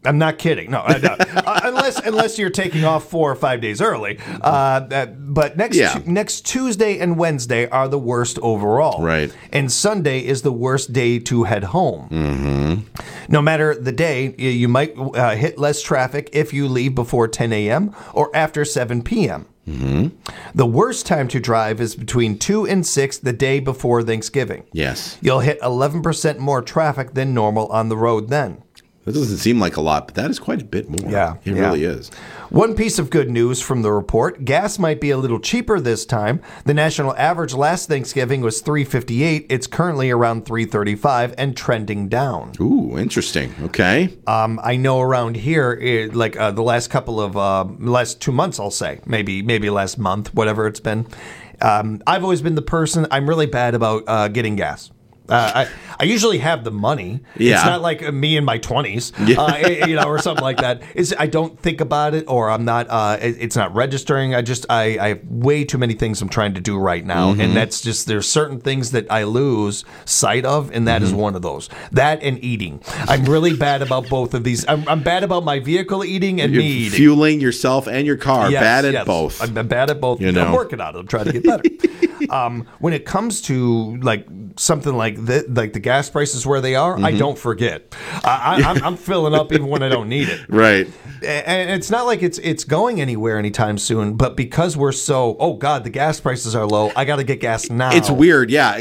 I'm not kidding. No, I, no. uh, unless unless you're taking off four or five days early. Uh, uh, but next Yeah. tu- next Tuesday and Wednesday are the worst overall. Right. And Sunday is the worst day to head home. Mm-hmm. No matter the day, y- you might uh, hit less traffic if you leave before ten a.m. or after seven p.m. Mm-hmm. The worst time to drive is between two and six the day before Thanksgiving. Yes. You'll hit eleven percent more traffic than normal on the road then. That doesn't seem like a lot, but that is quite a bit more. Yeah, It yeah. really is. One piece of good news from the report, gas might be a little cheaper this time. The national average last Thanksgiving was three fifty-eight. It's currently around three thirty-five and trending down. Ooh, interesting. Okay. Um, I know around here, it, like uh, the last couple of, uh, last two months, I'll say, maybe maybe last month, whatever it's been, um, I've always been the person, I'm really bad about uh, getting gas. Uh, I, I usually have the money. Yeah. It's not like uh, me in my twenties, Yeah. uh, you know, or something like that. It's, I don't think about it, or I'm not. Uh, it, it's not registering. I just I, I have way too many things I'm trying to do right now, Mhm. and that's just there's certain things that I lose sight of, and that is Mhm. one of those. That and eating. I'm really bad about both of these. I'm, I'm bad about my vehicle eating and You're me eating. fueling yourself and your car. Yes, Bad at yes. both. I'm bad at both. You I'm know. working on it. I'm trying to get better. um, when it comes to like something like the, like the gas prices where they are, I Mhm. don't forget. I, I, I'm, I'm filling up even when I don't need it. Right. And it's not like it's it's going anywhere anytime soon. But because we're so, oh God, the gas prices are low. I got to get gas now. It's weird, yeah.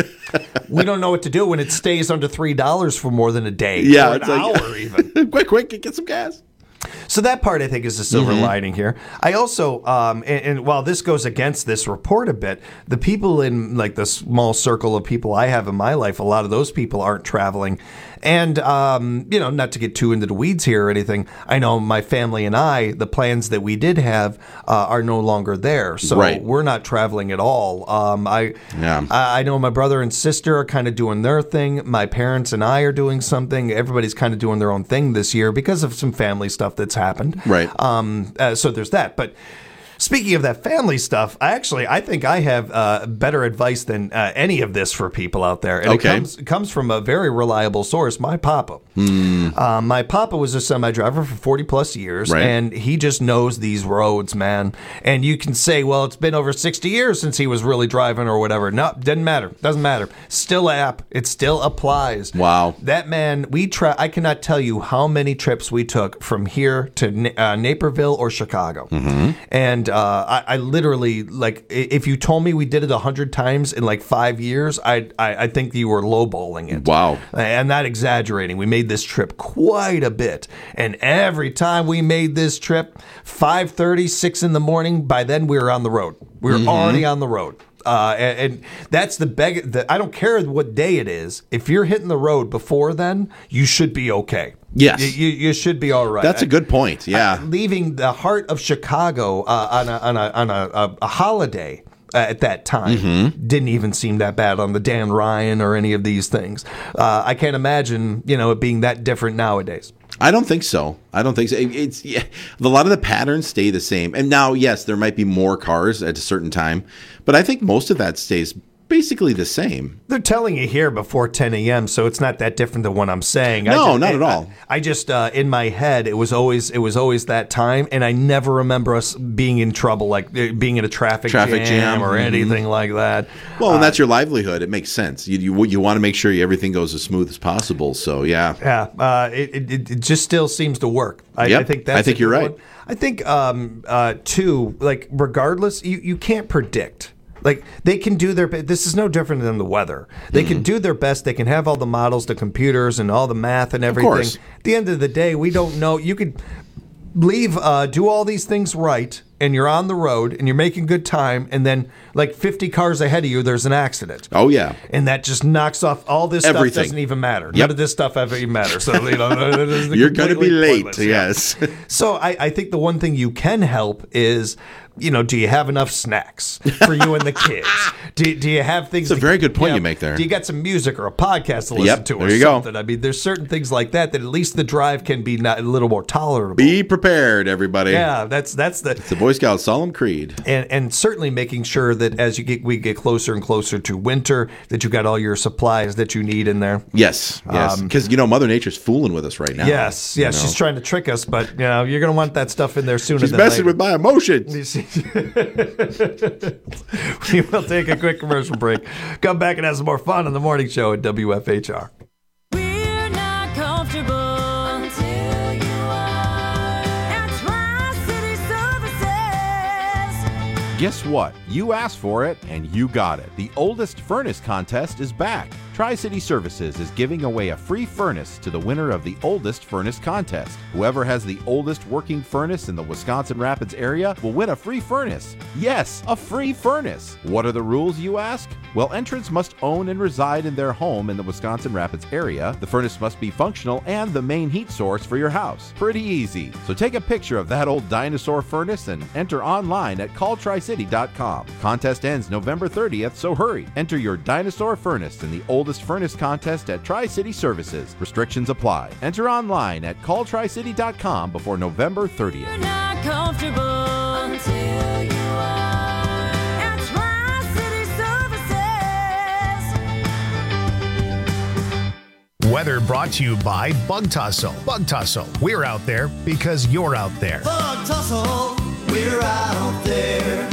We don't know what to do when it stays under three dollars for more than a day. Yeah, or an it's like- hour even. quick, quick, get some gas. So that part, I think, is the silver Mhm. lining here. I also, um, and, and while this goes against this report a bit, the people in like the small circle of people I have in my life, a lot of those people aren't traveling. And, um, you know, not to get too into the weeds here or anything, I know my family and I, the plans that we did have uh, are no longer there. So Right. we're not traveling at all. Um, I, Yeah. I I know my brother and sister are kind of doing their thing. My parents and I are doing something. Everybody's kind of doing their own thing this year because of some family stuff that's happened. Right. Um, uh, so there's that. But speaking of that family stuff, I actually I think I have uh, better advice than uh, any of this for people out there. And Okay. it comes, it comes from a very reliable source, my papa. Hmm. Uh, my papa was a semi driver for forty plus years, Right. and he just knows these roads, man. And you can say, well, it's been over sixty years since he was really driving or whatever. No, doesn't matter. Doesn't matter. Still app. It still applies. Wow. That man, we try. I cannot tell you how many trips we took from here to Na- uh, Naperville or Chicago. Mm-hmm. And uh, I, I literally, like, i- if you told me we did it a hundred times in like five years, I, I I think you were lowballing it. Wow. I'm not exaggerating. We made this trip quite a bit. And every time we made this trip, five thirty, six in the morning, by then we were on the road. We were Mhm. already on the road. Uh, and, and that's the beg. The, I don't care what day it is. If you're hitting the road before then, you should be okay. Yes. You, you, you should be all right. That's a good point. Yeah. Uh, leaving the heart of Chicago uh, on, a, on, a, on a, a, a holiday uh, at that time Mhm. didn't even seem that bad on the Dan Ryan or any of these things. Uh, I can't imagine, you know, it being that different nowadays. I don't think so. I don't think so. It- It's yeah, a lot of the patterns stay the same. And now, yes, there might be more cars at a certain time, but I think most of that stays basically the same. They're telling you here before ten a.m., so it's not that different than what I'm saying. I No, just- not at I- all. I just uh, in my head it was always it was always that time, and I never remember us being in trouble, like uh, being in a traffic, Traffic jam, or mhm. anything like that. Well, and Uh, that's your livelihood. It makes sense. You you, you want to make sure everything goes as smooth as possible. So yeah. Yeah, uh, it, it it just still seems to work. I, Yep, I think that's I think a you're good right. one. I think um, uh, too, like regardless, you, you can't predict. Like they can do their. This is no different than the weather. They Mm-hmm. can do their best. They can have all the models, the computers, and all the math and everything. course. At the end of the day, we don't know. You could leave, uh, do all these things right, and you're on the road and you're making good time, and then like fifty cars ahead of you, there's an accident. Oh yeah. And that just knocks off all this Everything. stuff. Doesn't even matter. Yep. None of this stuff ever even matters. So you know, it is You're going to be completely late. pointless, yeah. Yes. So I, I think the one thing you can help is, you know, do you have enough snacks for you and the kids? Do, do you have things? It's a to- very good point know, you make there. Do you got some music or a podcast to listen Yep, to or there you go. something? I mean, there's certain things like that that at least the drive can be not, a little more tolerable. Be prepared, everybody. Yeah, that's that's the. It's the voice Boy Scout solemn creed. And and certainly making sure that as you get we get closer and closer to winter, that you got all your supplies that you need in there. Yes, yes. Because, um, you know, Mother Nature's fooling with us right now. Yes, yes. You know? She's trying to trick us, but, you know, you're going to want that stuff in there sooner She's than messing later. with my emotions. We will take a quick commercial break. Come back and have some more fun on the morning show at W F H R. We're not comfortable until you are at Tri-City Services. Guess what? You asked for it, and you got it. The oldest furnace contest is back. Tri-City Services is giving away a free furnace to the winner of the oldest furnace contest. Whoever has the oldest working furnace in the Wisconsin Rapids area will win a free furnace. Yes, a free furnace. What are the rules, you ask? Well, entrants must own and reside in their home in the Wisconsin Rapids area. The furnace must be functional and the main heat source for your house. Pretty easy. So take a picture of that old dinosaur furnace and enter online at call tri city dot com. Contest ends November thirtieth, so hurry. Enter your dinosaur furnace in the oldest furnace contest at Tri-City Services. Restrictions apply. Enter online at call tri city dot com before November thirtieth. You're not comfortable until you are at Tri-City Services. Weather brought to you by Bug Tussle. Bug Tussle, we're out there because you're out there. Bug Tussle, we're out there.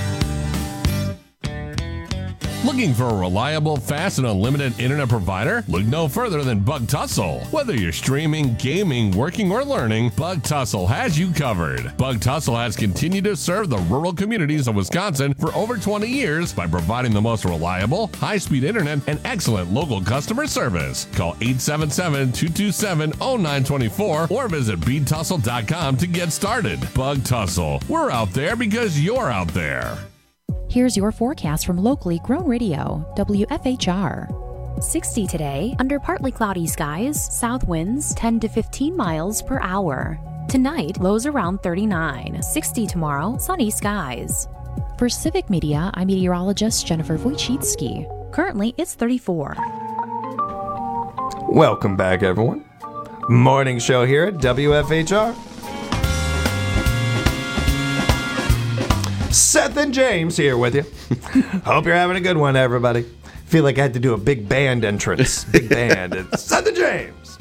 Looking for a reliable, fast, and unlimited internet provider? Look no further than Bug Tussle. Whether you're streaming, gaming, working, or learning, Bug Tussle has you covered. Bug Tussle has continued to serve the rural communities of Wisconsin for over twenty years by providing the most reliable, high-speed internet and excellent local customer service. Call eight seven seven, two two seven, zero nine two four or visit bead tussle dot com to get started. Bug Tussle. We're out there because you're out there. Here's your forecast from locally grown radio, W F H R. sixty today, under partly cloudy skies, south winds ten to fifteen miles per hour. Tonight, lows around thirty-nine, sixty tomorrow, sunny skies. For Civic Media, I'm meteorologist Jennifer Wojcicki. Currently, it's thirty-four. Welcome back, everyone. Morning show here at W F H R. Seth and James here with you. Hope you're having a good one, everybody. Feel like I had to do a big band entrance. Big band. It's Seth and James.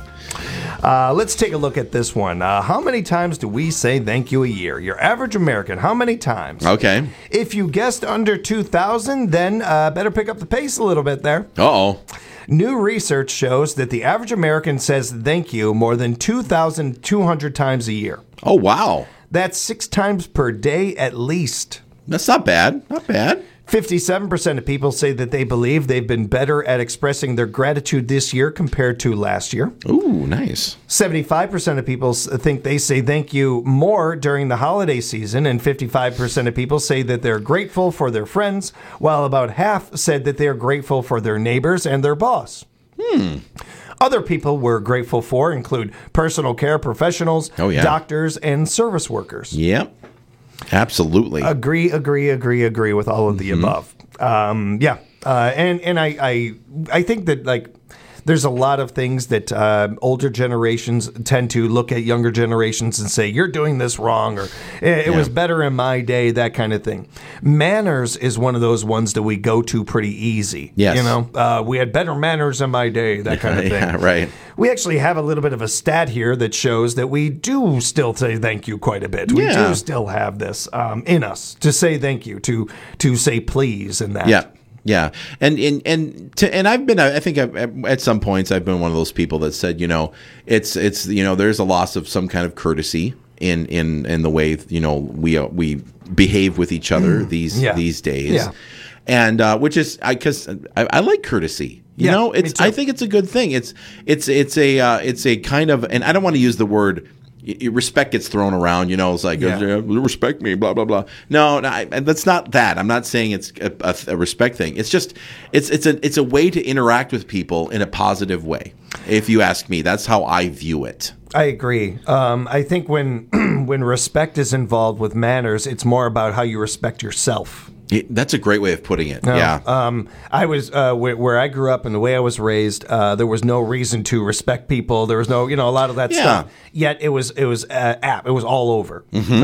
Uh, let's take a look at this one. Uh, how many times do we say thank you a year? Your average American, how many times? Okay. If you guessed under two thousand, then uh, better pick up the pace a little bit there. Uh-oh. New research shows that the average American says thank you more than two thousand two hundred times a year. Oh, wow. That's six times per day at least. That's not bad. Not bad. fifty-seven percent of people say that they believe they've been better at expressing their gratitude this year compared to last year. Ooh, nice. seventy-five percent of people think they say thank you more during the holiday season, and fifty-five percent of people say that they're grateful for their friends, while about half said that they're grateful for their neighbors and their boss. Hmm. Other people we're grateful for include personal care professionals, oh, yeah. doctors, and service workers. Yep. Absolutely. Agree, agree, agree, agree with all of the mm-hmm. above. Um, yeah. Uh, and and I, I I think that, like, there's a lot of things that uh, older generations tend to look at younger generations and say, you're doing this wrong, or it, it yeah. was better in my day, that kind of thing. Manners is one of those ones that we go to pretty easy. Yes. You know, uh, we had better manners in my day, that kind of thing. Yeah, right. We actually have a little bit of a stat here that shows that we do still say thank you quite a bit. We yeah. do still have this um, in us to say thank you, to to say please and that. Yeah. Yeah, and and and to, and I've been, I think I've, at some points I've been one of those people that said, you know, it's it's you know, there's a loss of some kind of courtesy in in, in the way, you know, we uh, we behave with each other mm. these yeah. these days, yeah. and uh, which is I because I, I like courtesy. You yeah, know, it's I think it's a good thing. It's it's it's a uh, it's a kind of, and I don't want to use the word. Respect gets thrown around, you know. It's like yeah. respect me, blah blah blah. No, no I, that's not that. I'm not saying it's a, a, a respect thing. It's just it's it's a it's a way to interact with people in a positive way. If you ask me, that's how I view it. I agree. Um, I think when when respect is involved with manners, it's more about how you respect yourself. That's a great way of putting it. No, yeah. Um, I was uh, where, where I grew up and the way I was raised. Uh, there was no reason to respect people. There was no, you know, a lot of that yeah. stuff. Yet it was it was uh, app. It was all over. Mm-hmm. Like,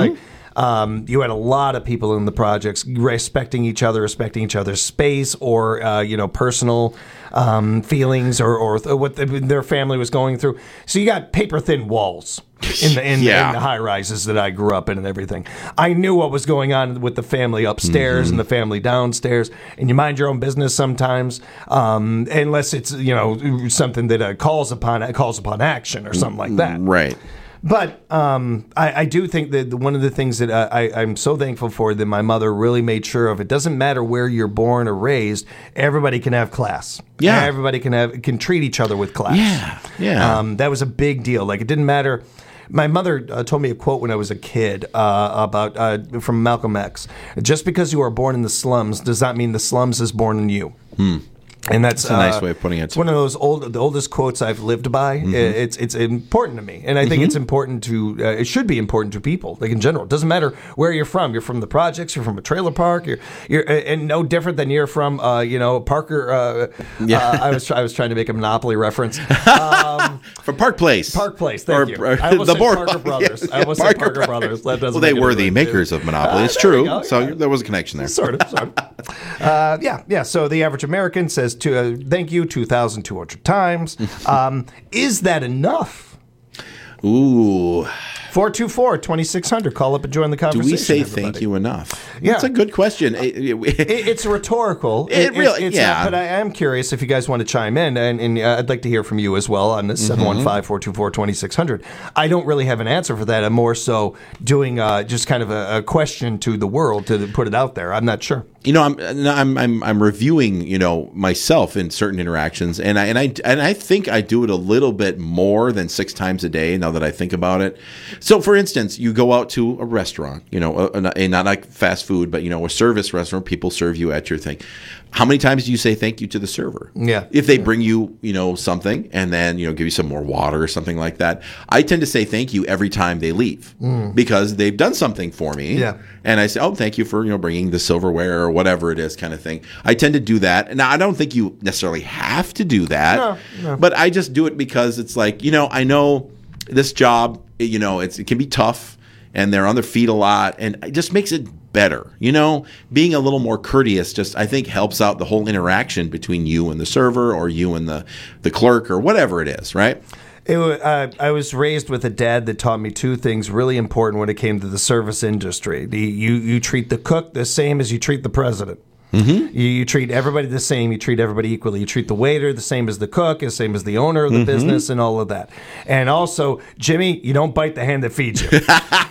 Um, you had a lot of people in the projects respecting each other, respecting each other's space or, uh, you know, personal um, feelings or, or th- what the, their family was going through. So you got paper-thin walls in the, in, Yeah. in the high-rises that I grew up in and everything. I knew what was going on with the family upstairs Mhm. and the family downstairs, and you mind your own business sometimes, um, unless it's, you know, something that uh, calls upon calls upon action or something like that. Right. But um, I, I do think that one of the things that I, I, I'm so thankful for that my mother really made sure of, it doesn't matter where you're born or raised, everybody can have class. Yeah. Everybody can have can treat each other with class. Yeah, yeah. Um, that was a big deal. Like, it didn't matter. My mother uh, told me a quote when I was a kid uh, about uh, from Malcolm X. Just because you are born in the slums does not mean the slums is born in you. Hmm. And that's, That's a nice uh, way of putting it. It's one of those old, the oldest quotes I've lived by. Mhm. It's it's important to me, and I think Mhm. it's important to. Uh, it should be important to people, like in general. It doesn't matter where you're from. You're from the projects. You're from a trailer park. You're you're and no different than you're from. Uh, you know, Parker. Uh, Yeah. uh, I was try, I was trying to make a Monopoly reference. Um, From Park Place. Park Place. Thank Or- you. or I almost the said boardwalk. Parker Brothers. Yes, I almost yeah, said Parker Parker Brothers. That doesn't Well, they make were it the right. makers of Monopoly. Ah, It's there you true. go. So Yeah. there was a connection there. Sort of, sort of. Uh, yeah, yeah. So the average American says to uh, thank you two thousand two hundred times. Um, is that enough? Ooh. four two four, twenty-six hundred. Call up and join the Do conversation. we say everybody. thank you enough? Yeah. That's a good question. It- it- It, it's rhetorical. It really- it's yeah. not- but I am curious if you guys want to chime in, and, and uh, I'd like to hear from you as well on this Mhm. seven one five, four two four, twenty-six hundred. I don't really have an answer for that. I'm more so doing uh, just kind of a, a question to the world to put it out there. I'm not sure. You know, I'm I'm I'm I'm reviewing, you know, myself in certain interactions, and I and I and I think I do it a little bit more than six times a day. Now that I think about it, so for instance, you go out to a restaurant, you know, a, a, not like fast food, but you know, a service restaurant. People serve you at your thing. How many times do you say thank you to the server? Yeah. If they bring you, you know, something and then, you know, give you some more water or something like that, I tend to say thank you every time they leave Mm. because they've done something for me. Yeah. And I say, oh, thank you for, you know, bringing the silverware or whatever it is kind of thing. I tend to do that. Now, I don't think you necessarily have to do that. No, no. But I just do it because it's like, you know, I know this job, you know, it's, it can be tough and they're on their feet a lot and it just makes it better. You know, being a little more courteous just, I think, helps out the whole interaction between you and the server or you and the, the clerk or whatever it is, right? It, wa- uh, I was raised with a dad that taught me two things really important when it came to the service industry. The, you, you treat the cook the same as you treat the president. Mm-hmm. You, you treat everybody the same. You treat everybody equally. You treat the waiter the same as the cook, the same as the owner of the Mhm. business, and all of that. And also, Jimmy, you don't bite the hand that feeds you.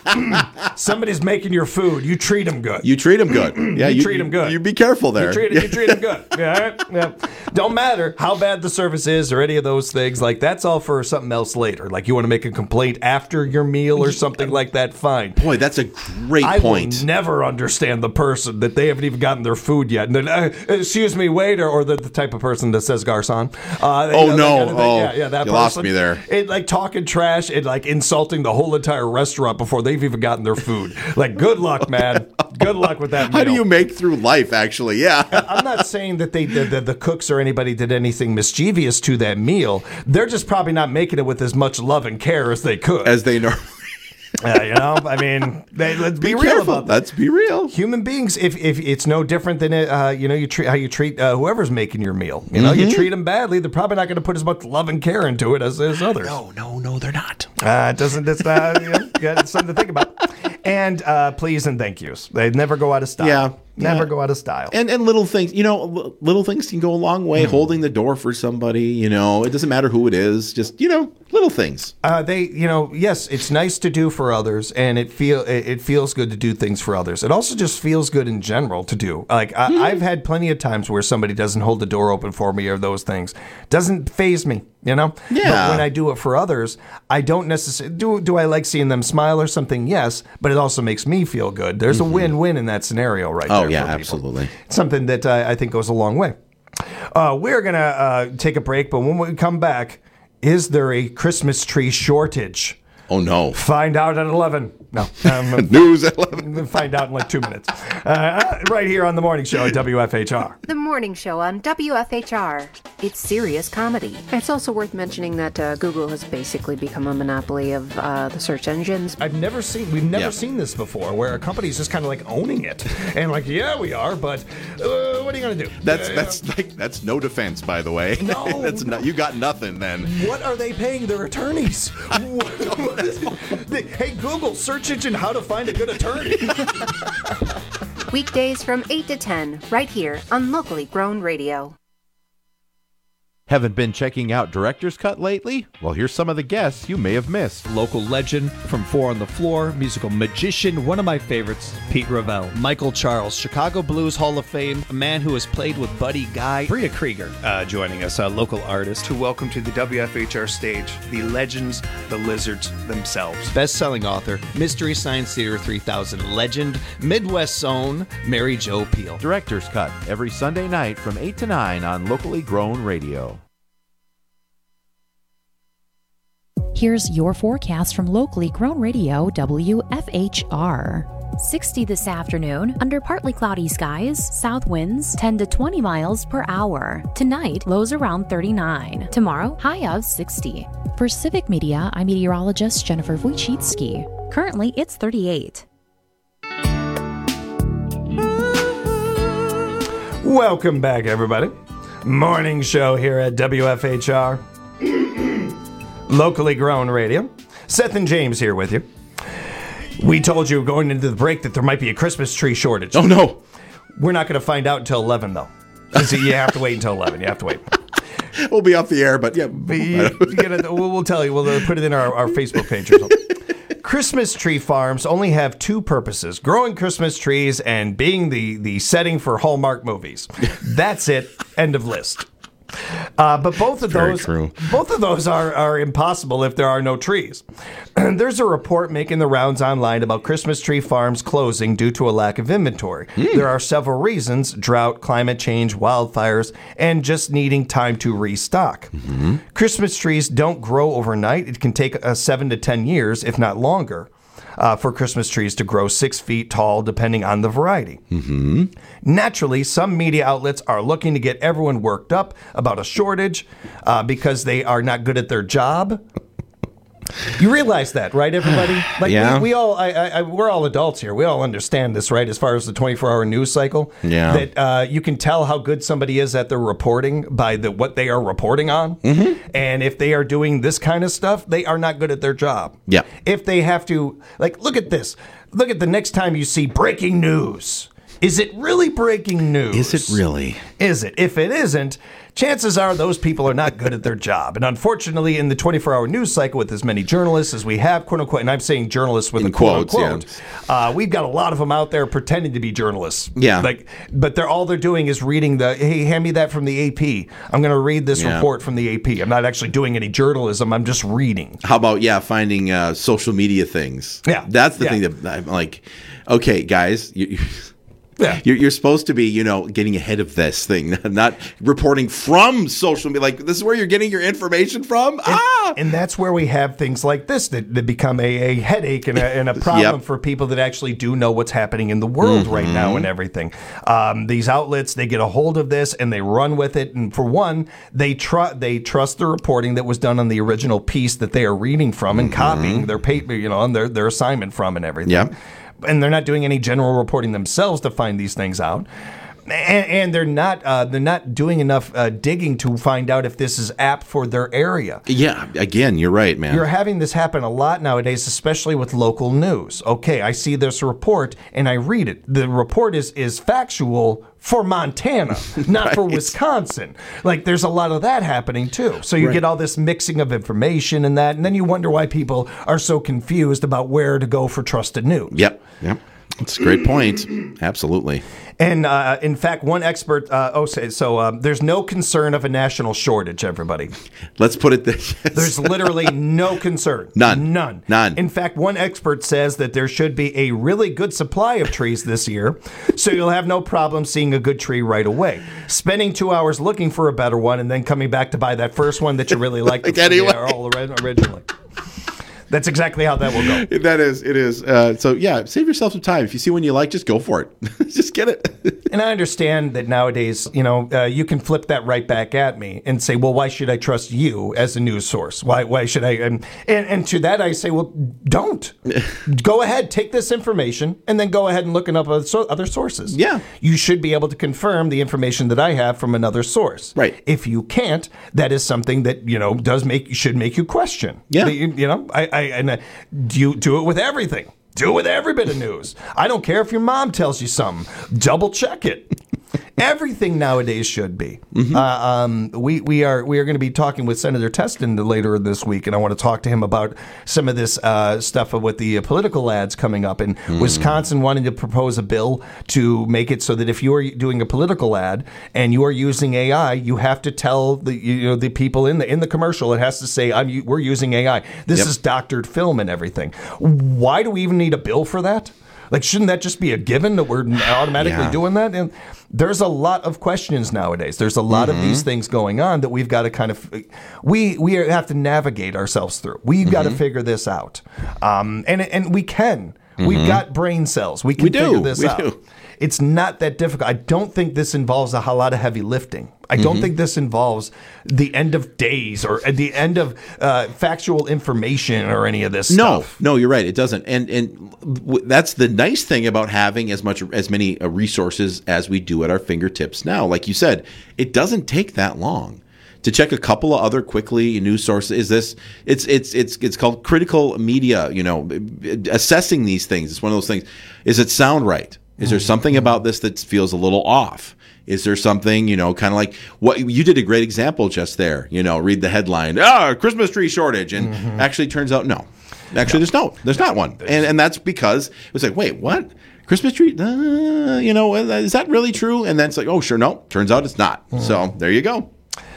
Somebody's making your food. You treat them good. You treat them good. Yeah, you, you treat them good. You be careful there. You treat, you treat them good. Yeah, all right? Yeah. Don't matter how bad the service is or any of those things. Like, that's all for something else later. Like, you want to make a complaint after your meal or something like that, fine. Boy, that's a great I point. will never understand the person that they haven't even gotten their food yet. And then, uh, excuse me, waiter, or the, the type of person that says garçon. Uh, Oh, you know, that no. kind of thing. Oh, yeah, yeah, that you lost person. me there. It, like talking trash and like insulting the whole entire restaurant before they've even gotten their food. Like, good luck, man. Good luck with that meal. How do you make through life, actually? Yeah. I'm not saying that they the, the, the cooks or anybody did anything mischievous to that meal. They're just probably not making it with as much love and care as they could. As they know. Uh, you know, I mean, they, let's be, Be real careful. about that. Let's be real. Human beings, if, if it's no different than it, uh, you know, you treat how you treat uh, whoever's making your meal. You know, you Mhm. treat them badly, they're probably not going to put as much love and care into it as, as others. No, no, no, they're not. Uh, it doesn't. That's not. You know, yeah, it's something to think about. And uh, please and thank yous. They never go out of style. Yeah. Never Yeah. go out of style. And and little things, you know, l- little things can go a long way. Hmm. Holding the door for somebody, you know, it doesn't matter who it is. Just, you know, little things. Uh, they, you know, yes, it's nice to do for others, and it feel it, it feels good to do things for others. It also just feels good in general to do. Like I, I've had plenty of times where somebody doesn't hold the door open for me or those things. Doesn't faze me, you know. Yeah. But when I do it for others, I don't necessarily do. Do I like seeing them smile or something? Yes, but it also makes me feel good. There's a win-win in that scenario, right Oh, there. yeah, for people. absolutely. It's something that uh, I think goes a long way. Uh, we're going to uh, take a break, but when we come back, is there a Christmas tree shortage? Oh, no. Find out at eleven. No. Um, News at eleven. Find out in like two minutes. uh, right here on the morning show at W F H R. The morning show on W F H R. It's serious comedy. It's also worth mentioning that uh, Google has basically become a monopoly of uh, the search engines. I've never seen, we've never Yeah. seen this before, where a company's just kind of like owning it. And like, yeah, we are, but uh, what are you going to do? That's Uh, that's like that's no defense, by the way. No. that's not, you got nothing then. What are they paying their attorneys? Hey, Google, search engine how to find a good attorney. Weekdays from eight to ten, right here on Locally Grown Radio. Haven't been checking out Director's Cut lately? Well, here's some of the guests you may have missed. Local legend from Four on the Floor, musical magician, one of my favorites, Pete Ravel. Michael Charles, Chicago Blues Hall of Fame, a man who has played with Buddy Guy. Bria Krieger uh, joining us, a local artist. To welcome to the W F H R stage, the legends, the lizards themselves. Best-selling author, Mystery Science Theater three thousand legend, Midwest's own Mary Jo Peel. Director's Cut, every Sunday night from eight to nine on Locally Grown Radio. Here's your forecast from locally grown radio W F H R. sixty this afternoon, under partly cloudy skies, south winds ten to twenty miles per hour. Tonight, lows around thirty-nine. Tomorrow, high of sixty. For Civic Media, I'm meteorologist Jennifer Wojcicki. Currently, it's thirty-eight. Welcome back, everybody. Morning show here at W F H R. Locally Grown Radio. Seth and James here with you. We told you going into the break that there might be a Christmas tree shortage. Oh, no. We're not going to find out until eleven, though. You have to wait until eleven. You have to wait. We'll be off the air, but yeah. You, you gotta, we'll, we'll tell you. We'll put it in our, our Facebook page or something. Christmas tree farms only have two purposes: growing Christmas trees and being the, the setting for Hallmark movies. That's it. End of list. Uh, but both of Very those, true. both of those are, are impossible if there are no trees. There's a report making the rounds online about Christmas tree farms closing due to a lack of inventory. Mm. There are several reasons: drought, climate change, wildfires, and just needing time to restock. Mm-hmm. Christmas trees don't grow overnight. It can take uh, seven to ten years, if not longer, uh, for Christmas trees to grow six feet tall, depending on the variety. Mm-hmm. Naturally, some media outlets are looking to get everyone worked up about a shortage uh, because they are not good at their job. You realize that, right, everybody? Like Yeah. we, we all, I, I, we're all adults here. We all understand this, right? As far as the twenty-four hour news cycle, Yeah. that uh, you can tell how good somebody is at their reporting by the what they are reporting on. Mm-hmm. And if they are doing this kind of stuff, they are not good at their job. Yeah. If they have to, like, look at this. Look at the next time you see breaking news. Is it really breaking news? Is it really? Is it? If it isn't, chances are those people are not good at their job. And unfortunately, in the twenty-four hour news cycle with as many journalists as we have, quote unquote, and I'm saying journalists with In a quote quotes, unquote, uh, we've got a lot of them out there pretending to be journalists. Yeah. Like, but they're all they're doing is reading the, hey, hand me that from the A P. I'm going to read this Yeah. report from the A P. I'm not actually doing any journalism. I'm just reading. How about, yeah, finding uh, social media things? Yeah. That's the Yeah. thing that I'm like, okay, guys, you, you, Yeah. You're, you're supposed to be, you know, getting ahead of this thing, not reporting from social media. Like, this is where you're getting your information from? And, ah! and that's where we have things like this that, that become a, a headache and a, and a problem Yep. for people that actually do know what's happening in the world right now and everything. Um, these outlets, they get a hold of this and they run with it. And for one, they, tr- they trust the reporting that was done on the original piece that they are reading from and copying their paper, you know, and their, their assignment from and everything. Yep. And they're not doing any general reporting themselves to find these things out. And, and they're not uh, they're not doing enough uh, digging to find out if this is apt for their area. Yeah, again, you're right, man. You're having this happen a lot nowadays, especially with local news. Okay, I see this report and I read it. The report is is factual for Montana, not Right. for Wisconsin. Like, there's a lot of that happening too. So you Right. get all this mixing of information and that, and then you wonder why people are so confused about where to go for trusted news. Yep, yep. That's a great point. Absolutely. And uh, in fact, one expert, uh, oh, say, so um, there's no concern of a national shortage, everybody. Let's put it this. There's literally no concern. None. None. None. In fact, one expert says that there should be a really good supply of trees this year, so you'll have no problem seeing a good tree right away. Spending two hours looking for a better one and then coming back to buy that first one that you really liked Like from the- anyway. all ori- originally. That's exactly how that will go. That is, it is. Uh, so yeah, save yourself some time. If you see one you like, just go for it. Just get it. And I understand that nowadays, you know, uh, you can flip that right back at me and say, well, why should I trust you as a news source? Why why should I? And, and, and to that I say, well, don't. Go ahead, take this information, and then go ahead and look it up other other sources. Yeah. You should be able to confirm the information that I have from another source. Right. If you can't, that is something that, you know, does make should make you question. Yeah. The- you, you know, I, I and uh, do you do it with everything. Do it with every bit of news. I don't care if your mom tells you something. Double check it. Everything nowadays should be. Mm-hmm. Uh, um, we we are we are going to be talking with Senator Teston later this week, and I want to talk to him about some of this uh, stuff with the uh, political ads coming up in Mm. Wisconsin, wanting to propose a bill to make it so that if you are doing a political ad and you are using A I, you have to tell the you know the people in the in the commercial. It has to say, "I'm u- we're using A I. This Yep. is doctored film and everything." Why do we even need a bill for that? Like, shouldn't that just be a given that we're automatically Yeah. doing that? And there's a lot of questions nowadays. There's a lot Mm-hmm. of these things going on that we've got to kind of we we have to navigate ourselves through. We've got to Mm-hmm. figure this out, um, and and we can. We've got brain cells. We can We do. figure this We out. do. It's not that difficult. I don't think this involves a whole lot of heavy lifting. I don't Mm-hmm. think this involves the end of days or at the end of uh, factual information or any of this No, stuff. no, you're right. It doesn't, and and w- that's the nice thing about having as much as many uh, resources as we do at our fingertips now. Like you said, it doesn't take that long to check a couple of other quickly news sources. Is this? It's it's it's it's called critical media. You know, assessing these things. It's one of those things. Is it sound right? Is there something about this that feels a little off? Is there something, you know, kind of like what you did a great example just there, you know, read the headline, ah, Christmas tree shortage. And actually turns out, no, actually there's no, there's not one. And and that's because it was like, wait, what? Christmas tree? Uh, you know, is that really true? And then it's like, oh, sure. No, turns out it's not. So there you go.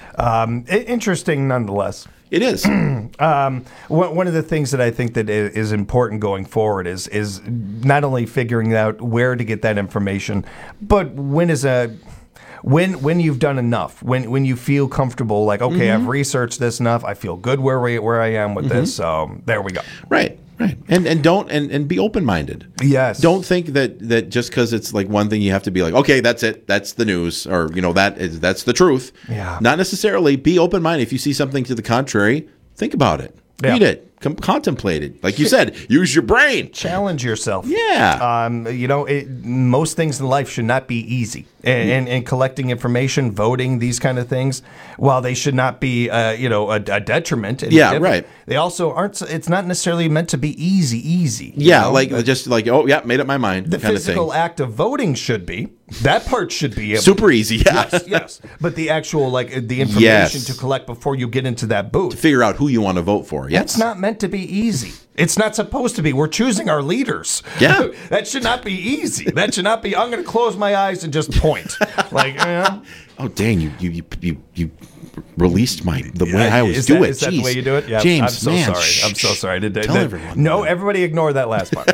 Um, i- interesting nonetheless. It is. um, one, one of the things that I think that i- is important going forward is is not only figuring out where to get that information, but when is a when when you've done enough, when when you feel comfortable, like okay, Mhm. I've researched this enough, I feel good where we, where I am with this. So there we go. Right. Right. And and don't and, and be open minded. Yes. Don't think that that just because it's like one thing you have to be like, okay, that's it, that's the news, or you know that is that's the truth. Yeah. Not necessarily. Be open minded. If you see something to the contrary, think about it. Yeah. Read it. Com- contemplate it. Like you said, use your brain. Challenge yourself. Yeah. Um, you know, it, most things in life should not be easy. And, and, and collecting information, voting, these kind of things, while they should not be, uh, you know, a, a detriment. and Yeah, diff- right. They also aren't. It's not necessarily meant to be easy, easy. you Yeah, know? like The- just like oh yeah, made up my mind. the kind of physical thing. act of voting should be. That part should be able Super easy. Yeah. Yes, yes. But the actual, like, uh, the information Yes. to collect before you get into that booth. To figure out who you want to vote for. Yes. That's not meant to be easy. It's not supposed to be. We're choosing our leaders. Yeah. That should not be easy. That should not be, I'm going to close my eyes and just point. Like, you know? Oh dang! You you you you, you released my the way Yeah, I always is do that, it. Is that the Jeez. way you do it? Yeah. James, I'm so man, sorry. shh, I'm so sorry. Did, did, tell did- everyone. No, everybody ignore that last part.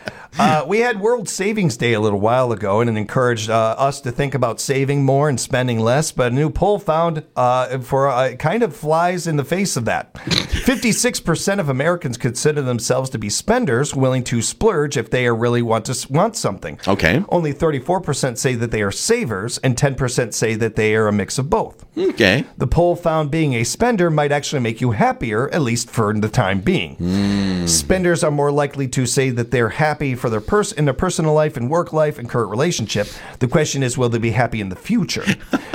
Uh, we had World Savings Day a little while ago, and it encouraged uh, us to think about saving more and spending less. But a new poll found uh, for uh, it kind of flies in the face of that. fifty-six percent of Americans consider themselves to be spenders, willing to splurge if they are really want to s- want something. Okay. Only thirty-four percent say that they are savers, and ten percent say that they are a mix of both. Okay. The poll found being a spender might actually make you happier, at least for the time being. Hmm. Spenders are more likely to say that they're happy for their pers- in their personal life and work life and current relationship. The question is, will they be happy in the future?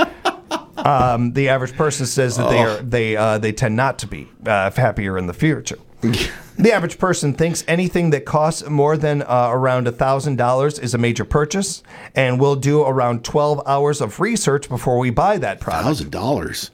um, the average person says that they are they uh, they tend not to be uh, happier in the future. The average person thinks anything that costs more than uh, around one thousand dollars is a major purchase, and we'll do around twelve hours of research before we buy that product. one thousand dollars.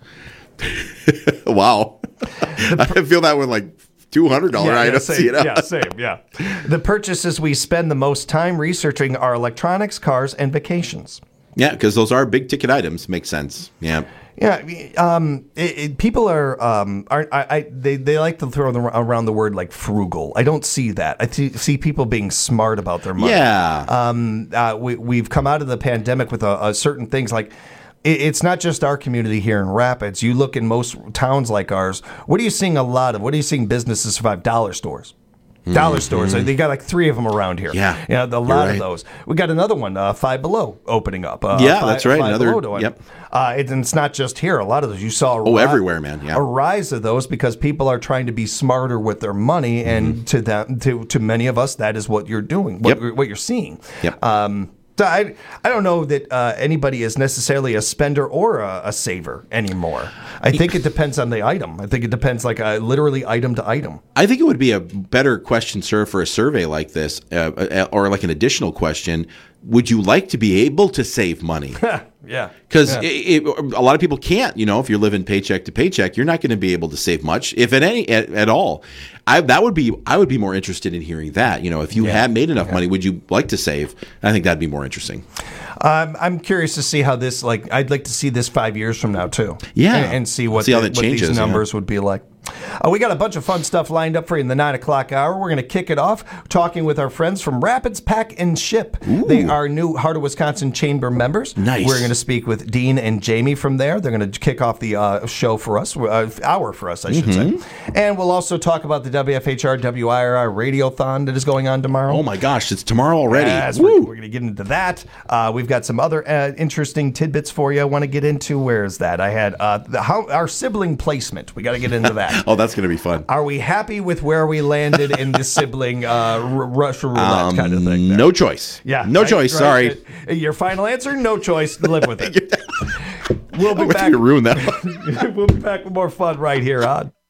Wow. I feel that with like two hundred dollars Yeah, yeah, items. same, you know? yeah, same, yeah. The purchases we spend the most time researching are electronics, cars, and vacations. Yeah, because those are big ticket items. Makes sense. Yeah. Yeah, um, it, it, people are um, aren't I, I they they like to throw the, around the word like frugal. I don't see that. I see, see people being smart about their money. Yeah. Um, uh, we we've come out of the pandemic with a, a certain things like. it, it's not just our community here in Rapids. You look in most towns like ours. What are you seeing a lot of? What are you seeing businesses survive? Dollar stores. Dollar Mm-hmm. stores. They got like three of them around here. Yeah. You know, a lot You're of right. those. We got another one, uh, Five Below, opening up. Uh, Yeah, Five- that's right. Five Another- Below doing- yep. Uh, it, and it's not just here. A lot of those. You saw a Oh, ri- everywhere, man. Yeah. a rise of those because people are trying to be smarter with their money, and Mm-hmm. to them, to to many of us, that is what you're doing, what, Yep. you're, what you're seeing. Yep. Um, so I, I don't know that uh, anybody is necessarily a spender or a, a saver anymore. I think it depends on the item. I think it depends like uh, literally item to item. I think it would be a better question, sir, for a survey like this, uh, uh, or like an additional question. Would you like to be able to save money? Yeah. Because Yeah. a lot of people can't. You know, if you're living paycheck to paycheck, you're not going to be able to save much, if at any at, at all. I that would be I would be more interested in hearing that. You know, if you Yeah. had made enough money, would you like to save? I think that'd be more interesting. Um, I'm curious to see how this, like, I'd like to see this five years from now, too. Yeah. And, and see what, See how the- that what changes, these yeah. numbers would be like. Uh, we got a bunch of fun stuff lined up for you in the nine o'clock hour. We're going to kick it off talking with our friends from Rapids Pack and Ship. They are new Heart of Wisconsin Chamber members. Nice. We're going to speak with Dean and Jamie from there. They're going to kick off the uh, show for us, uh, hour for us, I should Mhm. say. And we'll also talk about the W F H R W I R R Radiothon that is going on tomorrow. Oh my gosh, it's tomorrow already. Yes, we're, we're going to get into that. Uh, we've got some other uh, interesting tidbits for you I want to get into. Where is that? I had uh, the, how, our sibling placement. We got to get into that. Oh, that's going to be fun. Are we happy with where we landed in the sibling uh, r- Russian roulette Um, kind of thing? there? no choice. Yeah. No right, choice. right. Sorry. Uh, Your final answer? No choice. Live with it. We'll be I went back. to ruin that one. We'll be back with more fun right here on